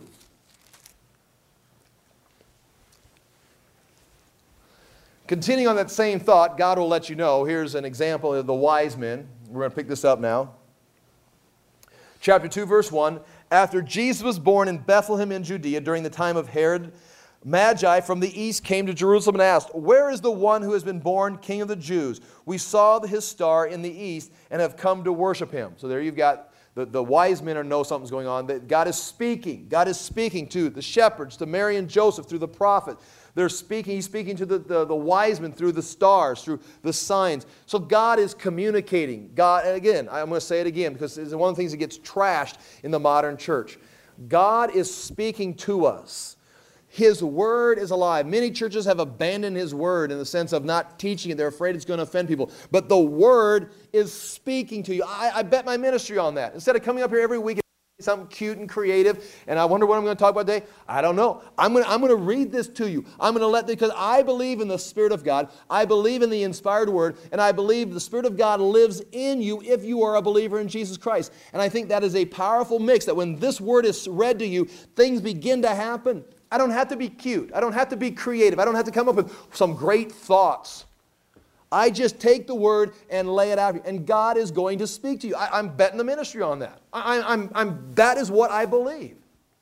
Continuing on that same thought, God will let you know. Here's an example of the wise men. We're going to pick this up now. Chapter two, verse one. After Jesus was born in Bethlehem in Judea during the time of Herod, Magi from the east came to Jerusalem and asked, where is the one who has been born King of the Jews? We saw his star in the east and have come to worship him. So there you've got the, the wise men know something's going on. That God is speaking. God is speaking to the shepherds, to Mary and Joseph through the prophet. They're speaking. He's speaking to the, the, the wise men through the stars, through the signs. So God is communicating. God, and again, I'm going to say it again because it's one of the things that gets trashed in the modern church. God is speaking to us. His Word is alive. Many churches have abandoned His Word in the sense of not teaching it. They're afraid it's going to offend people. But the Word is speaking to you. I, I bet my ministry on that. Instead of coming up here every week and something cute and creative, and I wonder what I'm going to talk about today, I don't know. I'm going to, I'm going to read this to you. I'm going to let, because I believe in the Spirit of God. I believe in the inspired Word, and I believe the Spirit of God lives in you if you are a believer in Jesus Christ. And I think that is a powerful mix, that when this Word is read to you, things begin to happen. I don't have to be cute. I don't have to be creative. I don't have to come up with some great thoughts. I just take the Word and lay it out here. And God is going to speak to you. I, I'm betting the ministry on that. I, I'm, I'm, that is what I believe.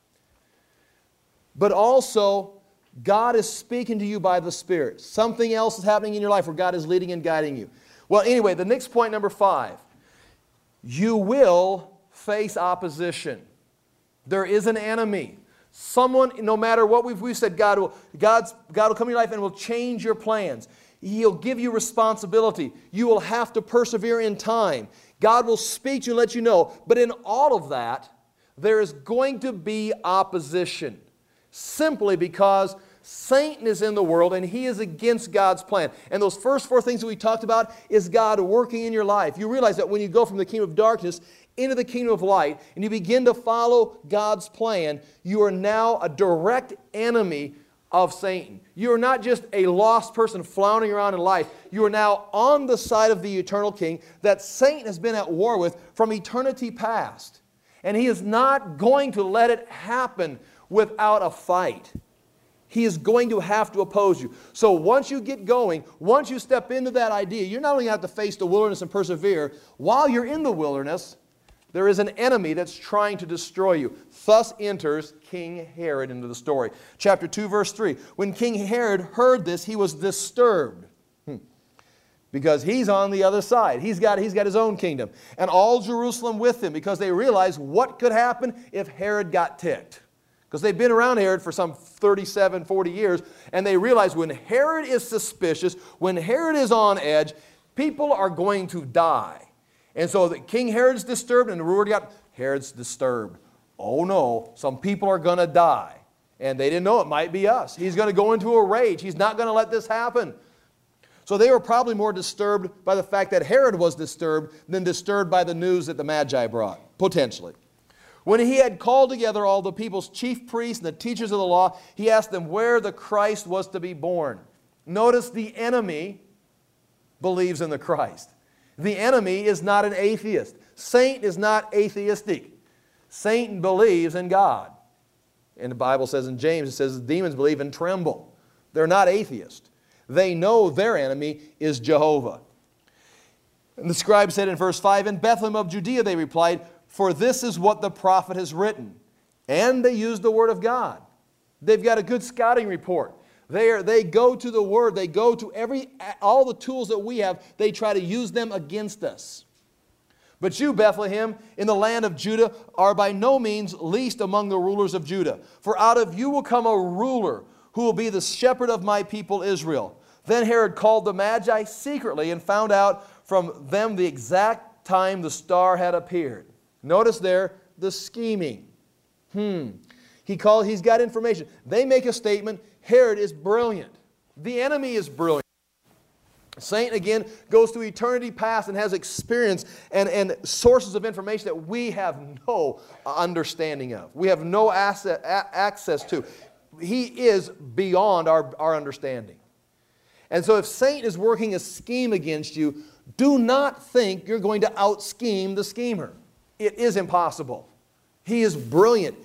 But also, God is speaking to you by the Spirit. Something else is happening in your life where God is leading and guiding you. Well, anyway, the next point, number five. You will face opposition. There is an enemy. Someone, no matter what we've, we've said, God will, God's, God will come in your life and will change your plans. He'll give you responsibility. You will have to persevere in time. God will speak to you and let you know. But in all of that, there is going to be opposition. Simply because Satan is in the world and he is against God's plan. And those first four things that we talked about is God working in your life. You realize that when you go from the kingdom of darkness into the kingdom of light, and you begin to follow God's plan, you are now a direct enemy of Satan. You are not just a lost person floundering around in life. You are now on the side of the eternal King that Satan has been at war with from eternity past. And he is not going to let it happen without a fight. He is going to have to oppose you. So once you get going, once you step into that idea, you're not only going to have to face the wilderness and persevere. While you're in the wilderness, There is an enemy that's trying to destroy you. Thus enters King Herod into the story. Chapter two, verse three. When King Herod heard this, he was disturbed. Hmm. Because he's on the other side. He's got, he's got his own kingdom. And all Jerusalem with him, because they realized what could happen if Herod got ticked. Because they've been around Herod for some thirty-seven, forty years, and they realize when Herod is suspicious, when Herod is on edge, people are going to die. And so the King Herod's disturbed, and the word got, Herod's disturbed. Oh no, some people are going to die. And they didn't know it might be us. He's going to go into a rage. He's not going to let this happen. So they were probably more disturbed by the fact that Herod was disturbed than disturbed by the news that the Magi brought, potentially. When he had called together all the people's chief priests and the teachers of the law, he asked them where the Christ was to be born. Notice the enemy believes in the Christ. The enemy is not an atheist. Satan is not atheistic. Satan believes in God. And the Bible says in James, it says demons believe and tremble. They're not atheists. They know their enemy is Jehovah. And the scribe said in verse five, in Bethlehem of Judea, they replied, for this is what the prophet has written. And they used the word of God. They've got a good scouting report. They, are, they go to the Word. They go to every, all the tools that we have. They try to use them against us. But you, Bethlehem, in the land of Judah, are by no means least among the rulers of Judah. For out of you will come a ruler who will be the shepherd of my people Israel. Then Herod called the Magi secretly and found out from them the exact time the star had appeared. Notice there the scheming. Hmm. He called, he's got information. They make a statement. Herod is brilliant. The enemy is brilliant. Satan, again, goes to eternity past and has experience and, and sources of information that we have no understanding of. We have no asset, a, access to. He is beyond our, our understanding. And so if Satan is working a scheme against you, do not think you're going to out-scheme the schemer. It is impossible. He is brilliant.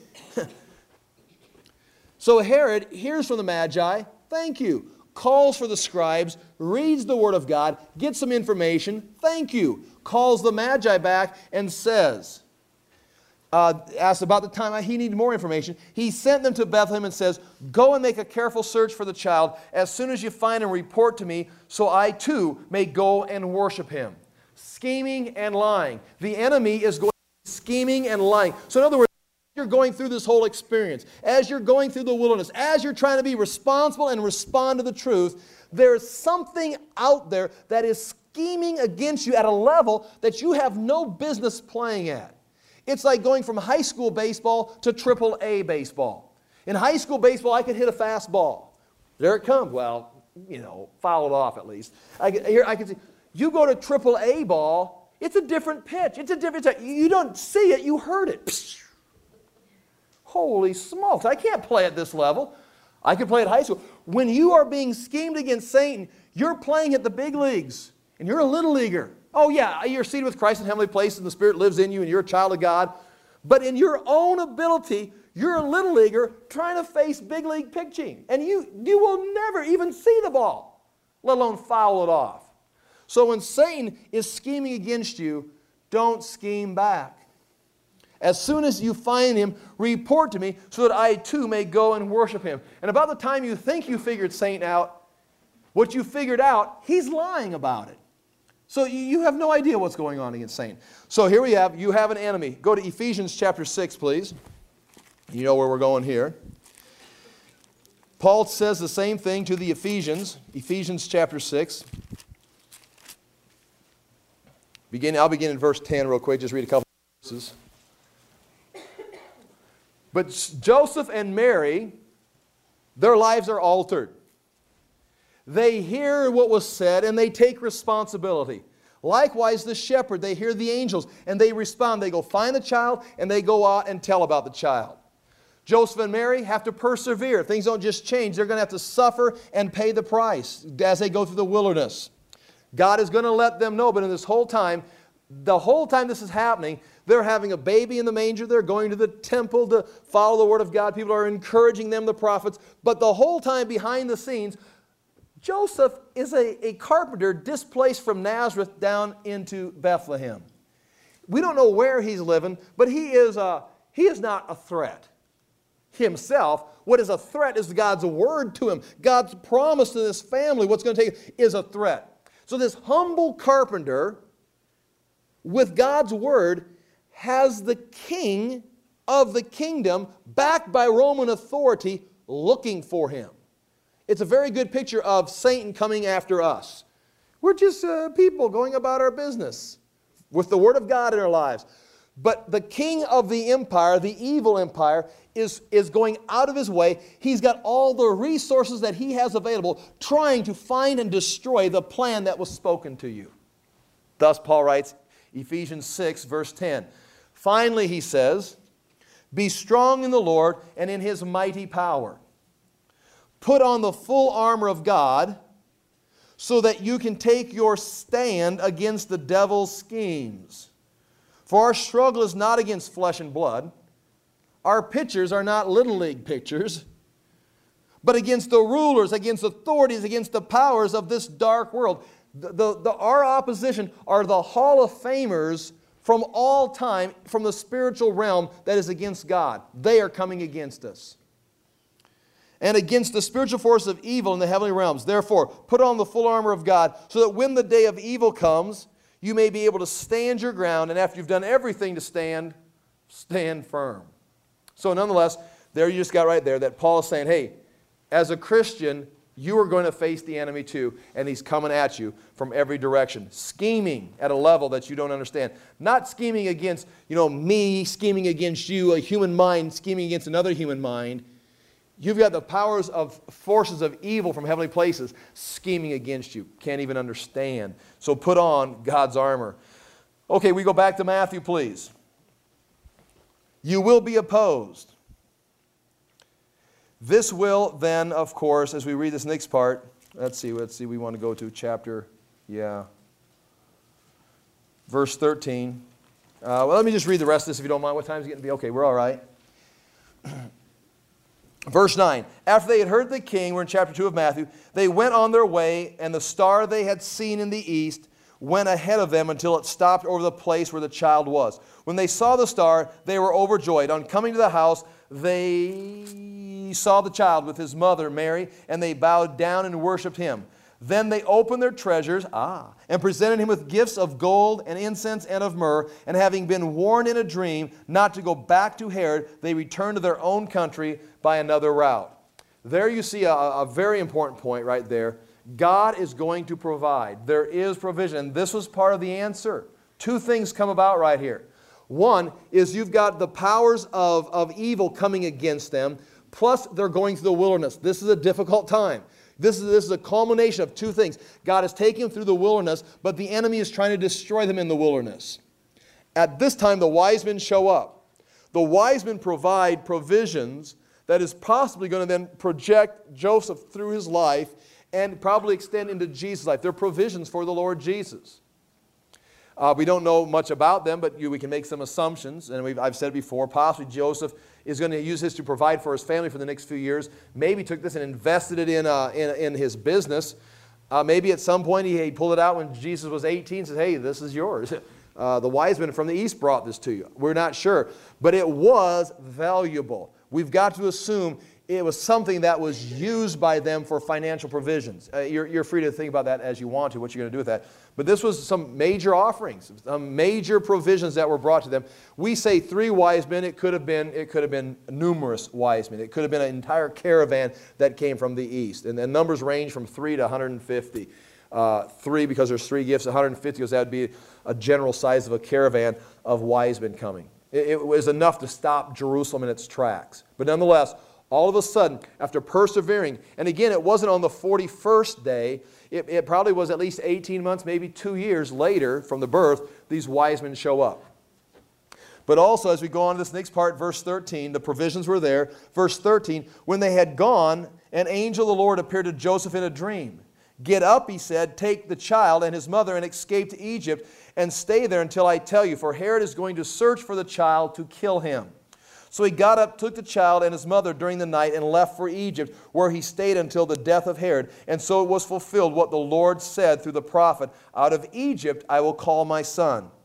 So Herod hears from the Magi, thank you, calls for the scribes, reads the Word of God, gets some information, thank you, calls the Magi back and says, uh, asks about the time he needed more information. He sent them to Bethlehem and says, go and make a careful search for the child. As soon as you find him, report to me, so I too may go and worship him. Scheming and lying. The enemy is going scheming and lying. So in other words, you're going through this whole experience, as you're going through the wilderness, as you're trying to be responsible and respond to the truth, there's something out there that is scheming against you at a level that you have no business playing at. It's like going from high school baseball to triple A baseball. In high school baseball, I could hit a fastball. There it comes. Well, you know, foul it off at least. I could, here I can see. You go to triple A ball, it's a different pitch. It's a different. It's a, you don't see it, you heard it. Psh. Holy smokes, I can't play at this level. I can play at high school. When you are being schemed against Satan, you're playing at the big leagues, and you're a little leaguer. Oh yeah, you're seated with Christ in heavenly places, and the Spirit lives in you, and you're a child of God. But in your own ability, you're a little leaguer trying to face big league pitching, and you, you will never even see the ball, let alone foul it off. So when Satan is scheming against you, don't scheme back. As soon as you find him, report to me so that I too may go and worship him. And about the time you think you figured Satan out, what you figured out, he's lying about it. So you have no idea what's going on against Satan. So here we have, you have an enemy. Go to Ephesians chapter six, please. You know where we're going here. Paul says the same thing to the Ephesians. Ephesians chapter six. Begin, I'll begin in verse ten real quick. Just read a couple of verses. But Joseph and Mary, their lives are altered. They hear what was said and they take responsibility. Likewise, the shepherd, they hear the angels and they respond. They go find the child and they go out and tell about the child. Joseph and Mary have to persevere. Things don't just change. They're going to have to suffer and pay the price as they go through the wilderness. God is going to let them know, but in this whole time, the whole time this is happening, they're having a baby in the manger. They're going to the temple to follow the Word of God. People are encouraging them, the prophets. But the whole time behind the scenes, Joseph is a, a carpenter displaced from Nazareth down into Bethlehem. We don't know where he's living, but he is, a, he is not a threat himself. What is a threat is God's word to him. God's promise to this family, what's going to take is a threat. So this humble carpenter, with God's word, has the king of the kingdom, backed by Roman authority, looking for him. It's a very good picture of Satan coming after us. We're just uh, people going about our business with the word of God in our lives. But the king of the empire, the evil empire, is, is going out of his way. He's got all the resources that he has available, trying to find and destroy the plan that was spoken to you. Thus, Paul writes, Ephesians six, verse ten. Finally, he says, be strong in the Lord and in his mighty power. Put on the full armor of God so that you can take your stand against the devil's schemes. For our struggle is not against flesh and blood. Our pictures are not Little League pictures, but against the rulers, against authorities, against the powers of this dark world. The, the, the, our opposition are the Hall of Famers from all time, from the spiritual realm that is against God. They are coming against us. And against the spiritual force of evil in the heavenly realms. Therefore, put on the full armor of God, so that when the day of evil comes, you may be able to stand your ground, and after you've done everything to stand, stand firm. So nonetheless, there you just got right there that Paul is saying, hey, as a Christian, you are going to face the enemy too, and he's coming at you from every direction, scheming at a level that you don't understand. Not scheming against, you know, me, scheming against you, a human mind scheming against another human mind. You've got the powers of forces of evil from heavenly places scheming against you. Can't even understand. So put on God's armor. Okay, we go back to Matthew, please. You will be opposed. This will then, of course, as we read this next part, let's see, let's see, we want to go to chapter, yeah, verse thirteen. Uh, well, let me just read the rest of this if you don't mind. What time is it getting to be? Okay, we're all right. Verse nine, after they had heard the king, we're in chapter two of Matthew, they went on their way, and the star they had seen in the east went ahead of them until it stopped over the place where the child was. When they saw the star, they were overjoyed. On coming to the house, they saw the child with his mother, Mary, and they bowed down and worshipped him. Then they opened their treasures, ah, and presented him with gifts of gold and incense and of myrrh. And having been warned in a dream not to go back to Herod, they returned to their own country by another route. There you see a, a very important point right there. God is going to provide. There is provision. And this was part of the answer. Two things come about right here. One is you've got the powers of, of evil coming against them, plus they're going through the wilderness. This is a difficult time. This is, this is a culmination of two things. God is taking them through the wilderness, but the enemy is trying to destroy them in the wilderness. At this time, the wise men show up. The wise men provide provisions that is possibly going to then project Joseph through his life and probably extend into Jesus' life. They're provisions for the Lord Jesus. Uh, we don't know much about them, but you, we can make some assumptions. And we've, I've said before, possibly Joseph is going to use this to provide for his family for the next few years. Maybe took this and invested it in, uh, in, in his business. Uh, maybe at some point he, he pulled it out when Jesus was eighteen and said, hey, this is yours. Uh, the wise men from the east brought this to you. We're not sure. But it was valuable. We've got to assume it was something that was used by them for financial provisions. Uh, you're, you're free to think about that as you want to, what you're going to do with that. But this was some major offerings, some major provisions that were brought to them. We say three wise men. It could have been, it could have been numerous wise men. It could have been an entire caravan that came from the east. And the numbers range from three to one hundred fifty. Uh, three because there's three gifts. one hundred fifty because that would be a general size of a caravan of wise men coming. It, it was enough to stop Jerusalem in its tracks. But nonetheless, all of a sudden, after persevering, and again, it wasn't on the forty-first day, it, it probably was at least eighteen months, maybe two years later from the birth, these wise men show up. But also, as we go on to this next part, verse thirteen, the provisions were there. Verse thirteen, when they had gone, an angel of the Lord appeared to Joseph in a dream. Get up, he said, take the child and his mother and escape to Egypt and stay there until I tell you, for Herod is going to search for the child to kill him. So he got up, took the child and his mother during the night and left for Egypt, where he stayed until the death of Herod. And so it was fulfilled what the Lord said through the prophet, out of Egypt I will call my son.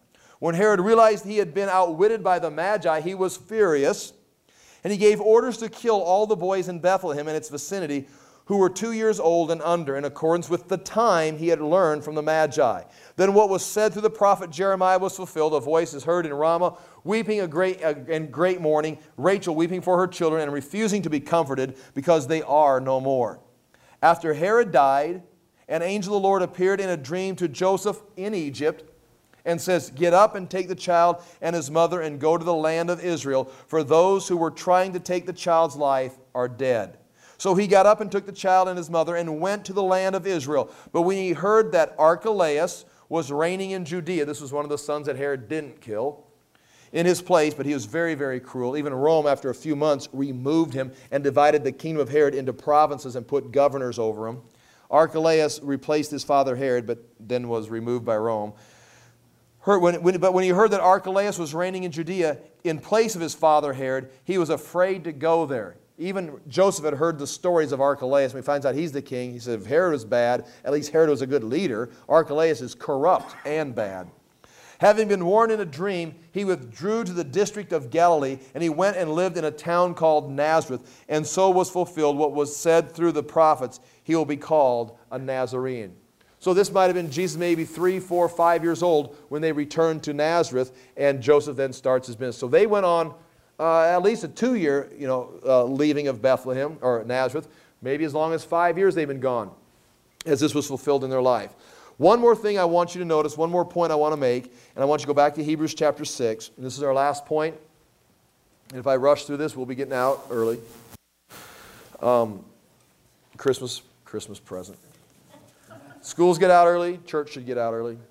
When Herod realized he had been outwitted by the Magi, he was furious, and he gave orders to kill all the boys in Bethlehem and its vicinity who were two years old and under, in accordance with the time he had learned from the Magi. Then what was said through the prophet Jeremiah was fulfilled. A voice is heard in Ramah, weeping a great, uh, and great mourning, Rachel weeping for her children and refusing to be comforted because they are no more. After Herod died, an angel of the Lord appeared in a dream to Joseph in Egypt and says, "Get up and take the child and his mother and go to the land of Israel, for those who were trying to take the child's life are dead." So he got up and took the child and his mother and went to the land of Israel. But when he heard that Archelaus was reigning in Judea, this was one of the sons that Herod didn't kill, in his place, but he was very, very cruel. Even Rome, after a few months, removed him and divided the kingdom of Herod into provinces and put governors over them. Archelaus replaced his father Herod, but then was removed by Rome. Heard, when, when, but when he heard that Archelaus was reigning in Judea in place of his father Herod, he was afraid to go there. Even Joseph had heard the stories of Archelaus. When he finds out he's the king, he said, if Herod was bad, at least Herod was a good leader. Archelaus is corrupt and bad. Having been warned in a dream, he withdrew to the district of Galilee, and he went and lived in a town called Nazareth. And so was fulfilled what was said through the prophets, he will be called a Nazarene. So this might have been Jesus maybe three, four, five years old when they returned to Nazareth, and Joseph then starts his ministry. So they went on uh, at least a two-year you know, uh, leaving of Bethlehem or Nazareth, maybe as long as five years they've been gone, as this was fulfilled in their life. One more thing I want you to notice, one more point I want to make, and I want you to go back to Hebrews chapter six. And this is our last point. And if I rush through this, we'll be getting out early. Um, Christmas, Christmas present. Schools get out early. Church should get out early.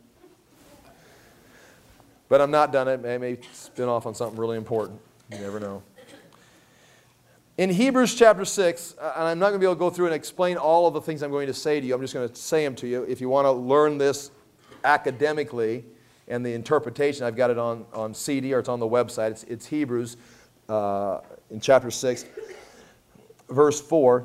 But I'm not done it. I may spin off on something really important. You never know. In Hebrews chapter six, and I'm not going to be able to go through and explain all of the things I'm going to say to you. I'm just going to say them to you. If you want to learn this academically and the interpretation, I've got it on, on C D or it's on the website. It's, it's Hebrews uh, in chapter six, verse four.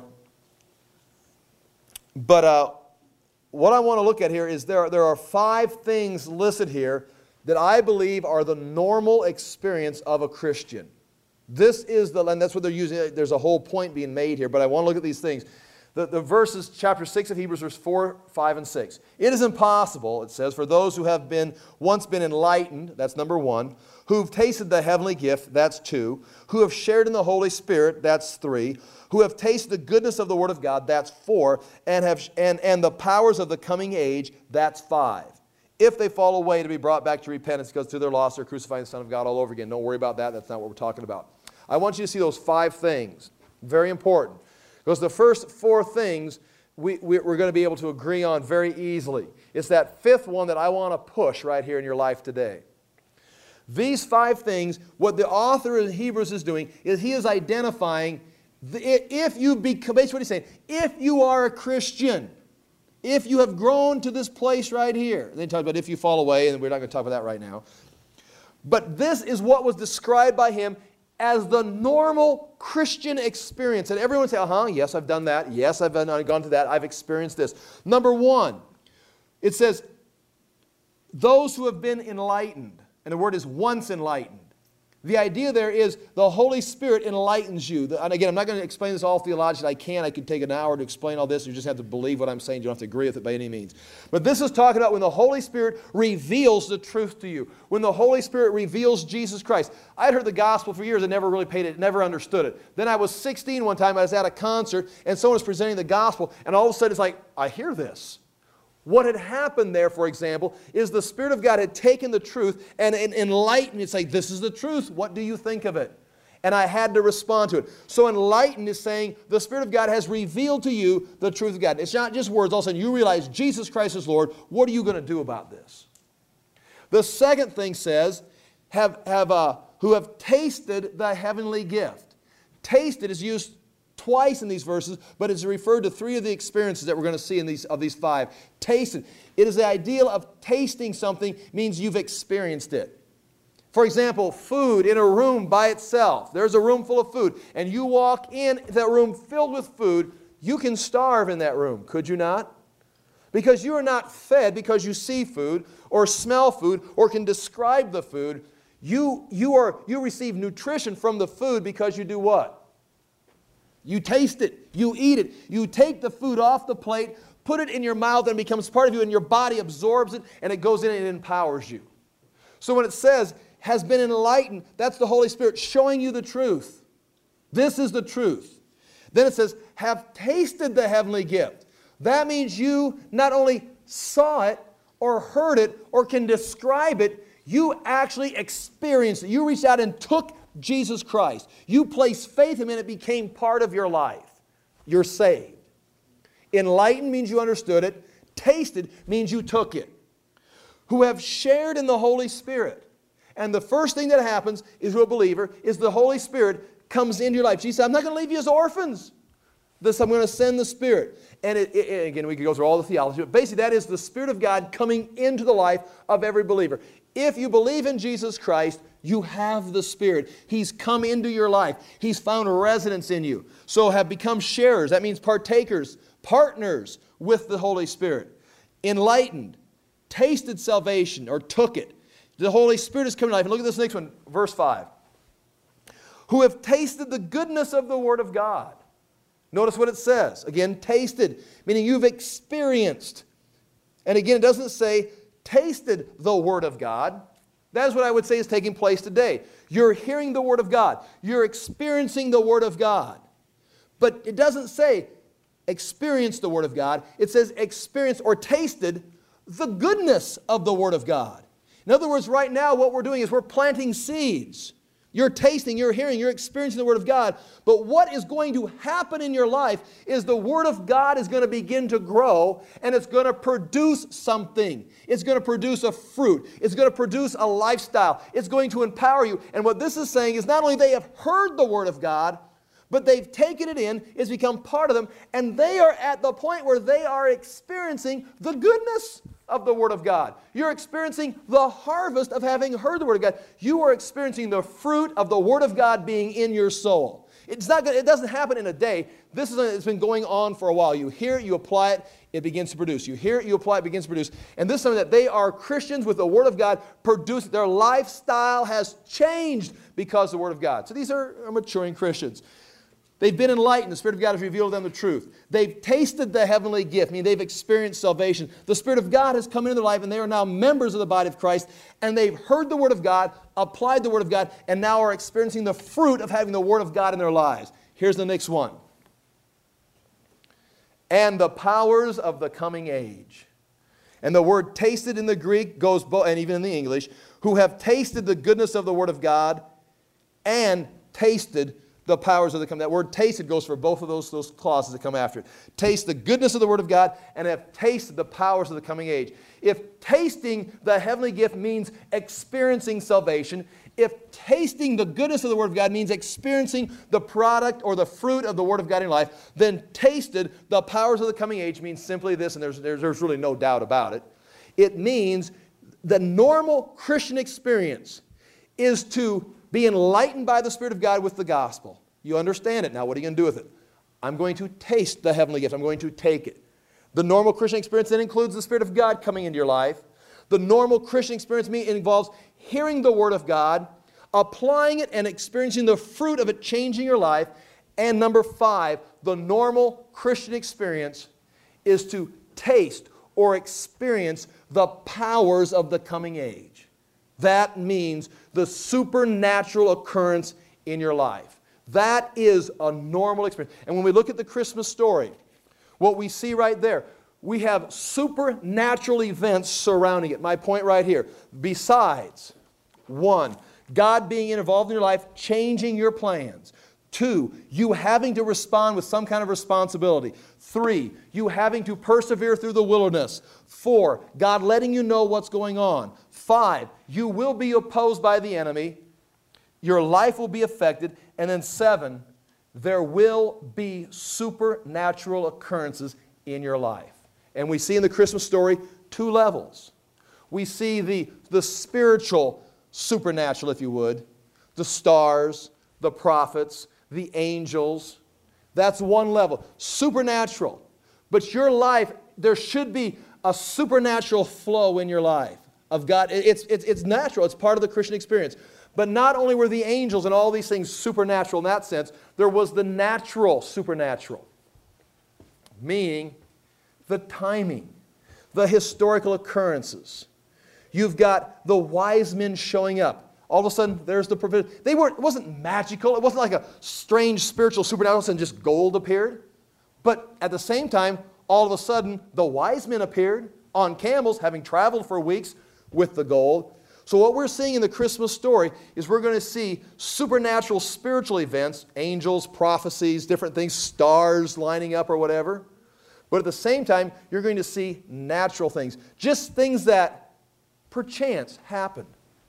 But uh, what I want to look at here is there, there are five things listed here that I believe are the normal experience of a Christian. This is the, and that's what they're using. There's a whole point being made here, but I want to look at these things. The, the verses, chapter six of Hebrews, verse four, five, and six. It is impossible, it says, for those who have been once been enlightened, that's number one, who've tasted the heavenly gift, that's two, who have shared in the Holy Spirit, that's three, who have tasted the goodness of the Word of God, that's four, and, have, and, and the powers of the coming age, that's five. If they fall away, to be brought back to repentance because through their loss they're crucifying the Son of God all over again. Don't worry about that. That's not what we're talking about. I want you to see those five things. Very important. Because the first four things we, we, we're going to be able to agree on very easily. It's that fifth one that I want to push right here in your life today. These five things, what the author of Hebrews is doing is he is identifying, the, if you become, basically what he's saying, if you are a Christian, if you have grown to this place right here. They talk about if you fall away, and we're not going to talk about that right now. But this is what was described by him as the normal Christian experience. And everyone say, uh-huh, yes, I've done that. Yes, I've gone to that. I've experienced this. Number one, it says, those who have been enlightened. And the word is once enlightened. The idea there is the Holy Spirit enlightens you. And again, I'm not going to explain this all theologically. I can. I could take an hour to explain all this. You just have to believe what I'm saying. You don't have to agree with it by any means. But this is talking about when the Holy Spirit reveals the truth to you. When the Holy Spirit reveals Jesus Christ. I'd heard the gospel for years and never really paid it, never understood it. Then I was sixteen one time. I was at a concert and someone was presenting the gospel. And all of a sudden it's like, I hear this. What had happened there, for example, is the Spirit of God had taken the truth and enlightened. It's like, this is the truth. What do you think of it? And I had to respond to it. So enlightened is saying the Spirit of God has revealed to you the truth of God. It's not just words. All of a sudden you realize Jesus Christ is Lord. What are you going to do about this? The second thing says, have, have, uh, who have tasted the heavenly gift. Tasted is used twice in these verses, but it's referred to three of the experiences that we're going to see in these of these five. Tasted. It is the idea of tasting something means you've experienced it. For example, food in a room by itself. There's a room full of food, and you walk in that room filled with food. You can starve in that room, could you not? Because you are not fed because you see food or smell food or can describe the food. You, you, are, you receive nutrition from the food because you do what? You taste it. You eat it. You take the food off the plate, put it in your mouth, and it becomes part of you, and your body absorbs it, and it goes in and it empowers you. So when it says, has been enlightened, that's the Holy Spirit showing you the truth. This is the truth. Then it says, have tasted the heavenly gift. That means you not only saw it or heard it or can describe it, you actually experienced it. You reached out and took Jesus Christ. You placed faith in Him and it became part of your life. You're saved. Enlightened means you understood it. Tasted means you took it. Who have shared in the Holy Spirit. And the first thing that happens is to a believer is the Holy Spirit comes into your life. Jesus said, I'm not going to leave you as orphans. This, I'm going to send the Spirit. And it, it, again, we could go through all the theology, but basically that is the Spirit of God coming into the life of every believer. If you believe in Jesus Christ, you have the Spirit. He's come into your life. He's found residence in you. So have become sharers. That means partakers, partners with the Holy Spirit. Enlightened, tasted salvation or took it. The Holy Spirit is coming to life. And look at this next one, verse five. Who have tasted the goodness of the Word of God. Notice what it says. Again, tasted, meaning you've experienced. And again, it doesn't say tasted the Word of God. That is what I would say is taking place today. You're hearing the Word of God. You're experiencing the Word of God. But it doesn't say experience the Word of God. It says experience or tasted the goodness of the Word of God. In other words, right now what we're doing is we're planting seeds. You're tasting, you're hearing, you're experiencing the Word of God. But what is going to happen in your life is the Word of God is going to begin to grow and it's going to produce something. It's going to produce a fruit. It's going to produce a lifestyle. It's going to empower you. And what this is saying is not only they have heard the Word of God, but they've taken it in, it's become part of them, and they are at the point where they are experiencing the goodness of the Word of God. You're experiencing the harvest of having heard the Word of God. You are experiencing the fruit of the Word of God being in your soul. It's not gonna, it doesn't happen in a day. This is a, it's been going on for a while. You hear it, you apply it, it begins to produce. You hear it, you apply it, it begins to produce. And this is something that they are Christians with the Word of God producing. Their lifestyle has changed because of the Word of God. So these are, are maturing Christians. They've been enlightened. The Spirit of God has revealed to them the truth. They've tasted the heavenly gift. I mean, they've experienced salvation. The Spirit of God has come into their life, and they are now members of the body of Christ. And they've heard the Word of God, applied the Word of God, and now are experiencing the fruit of having the Word of God in their lives. Here's the next one. And the powers of the coming age. And the word tasted in the Greek goes, bo- and even in the English, who have tasted the goodness of the Word of God and tasted the powers of the coming. That word tasted goes for both of those, those clauses that come after it. Taste the goodness of the Word of God and have tasted the powers of the coming age. If tasting the heavenly gift means experiencing salvation, if tasting the goodness of the Word of God means experiencing the product or the fruit of the Word of God in life, then tasted the powers of the coming age means simply this, and there's, there's, there's really no doubt about it. It means the normal Christian experience is to be enlightened by the Spirit of God with the gospel. You understand it. Now, what are you going to do with it? I'm going to taste the heavenly gift. I'm going to take it. The normal Christian experience then includes the Spirit of God coming into your life. The normal Christian experience involves hearing the Word of God, applying it and experiencing the fruit of it changing your life. And number five, the normal Christian experience is to taste or experience the powers of the coming age. That means the supernatural occurrence in your life. That is a normal experience. And when we look at the Christmas story, what we see right there, we have supernatural events surrounding it. My point right here. Besides, one, God being involved in your life, changing your plans. Two, you having to respond with some kind of responsibility. Three, you having to persevere through the wilderness. Four, God letting you know what's going on. Five, you will be opposed by the enemy. Your life will be affected. And then seven, there will be supernatural occurrences in your life. And we see in the Christmas story two levels. We see the, the spiritual supernatural, if you would, the stars, the prophets, the angels. That's one level. Supernatural. But your life, there should be a supernatural flow in your life of God. It's, it's, it's natural. It's part of the Christian experience. But not only were the angels and all these things supernatural in that sense, there was the natural supernatural. Meaning the timing, the historical occurrences. You've got the wise men showing up. All of a sudden, there's the provision. They weren't, it wasn't magical. It wasn't like a strange spiritual supernatural and just gold appeared. But at the same time, all of a sudden, the wise men appeared on camels, having traveled for weeks with the gold. So what we're seeing in the Christmas story is we're going to see supernatural spiritual events, angels, prophecies, different things, stars lining up or whatever. But at the same time, you're going to see natural things, just things that perchance happen.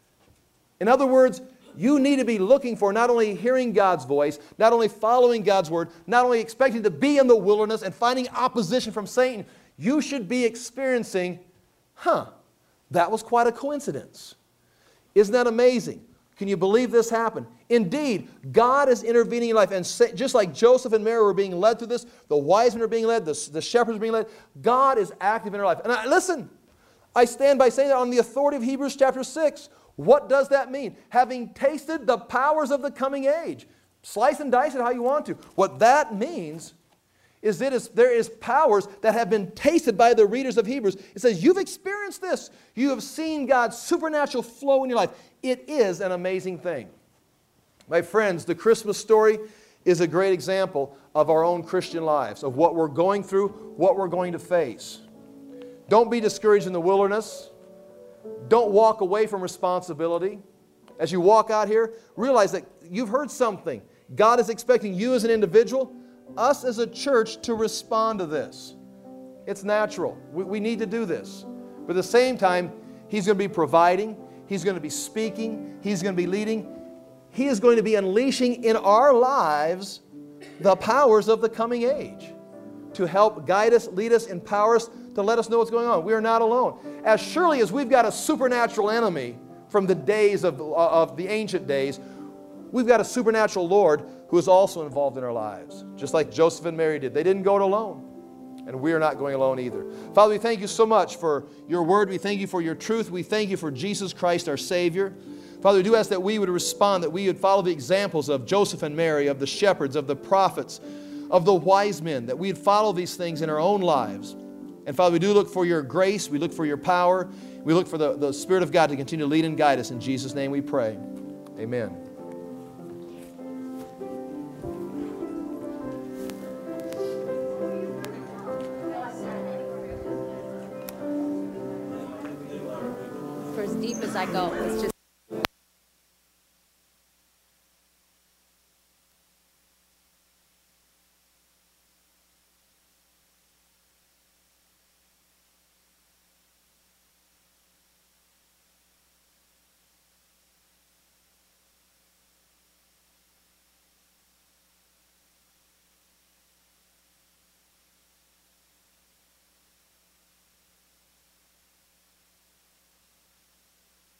In other words, you need to be looking for not only hearing God's voice, not only following God's word, not only expecting to be in the wilderness and finding opposition from Satan. You should be experiencing, huh, that was quite a coincidence. Isn't that amazing? Can you believe this happened? Indeed, God is intervening in life. And just like Joseph and Mary were being led through this, the wise men are being led, the, the shepherds are being led, God is active in our life. And I, listen, I stand by saying that on the authority of Hebrews chapter six. What does that mean? Having tasted the powers of the coming age. Slice and dice it how you want to. What that means is that is, there is powers that have been tasted by the readers of Hebrews. It says, you've experienced this. You have seen God's supernatural flow in your life. It is an amazing thing. My friends, the Christmas story is a great example of our own Christian lives, of what we're going through, what we're going to face. Don't be discouraged in the wilderness. Don't walk away from responsibility. As you walk out here, realize that you've heard something. God is expecting you as an individual, us as a church, to respond to this. It's natural. We, we need to do this. But at the same time, He's going to be providing. He's going to be speaking. He's going to be leading. He is going to be unleashing in our lives the powers of the coming age to help guide us, lead us, empower us, to let us know what's going on. We are not alone. As surely as we've got a supernatural enemy from the days of, of the ancient days, we've got a supernatural Lord who is also involved in our lives, just like Joseph and Mary did. They didn't go it alone, and we are not going alone either. Father, we thank you so much for your word. We thank you for your truth. We thank you for Jesus Christ, our Savior. Father, we do ask that we would respond, that we would follow the examples of Joseph and Mary, of the shepherds, of the prophets, of the wise men, that we would follow these things in our own lives. And Father, we do look for your grace. We look for your power. We look for the, the Spirit of God to continue to lead and guide us. In Jesus' name we pray. Amen. For as deep as I go, it's just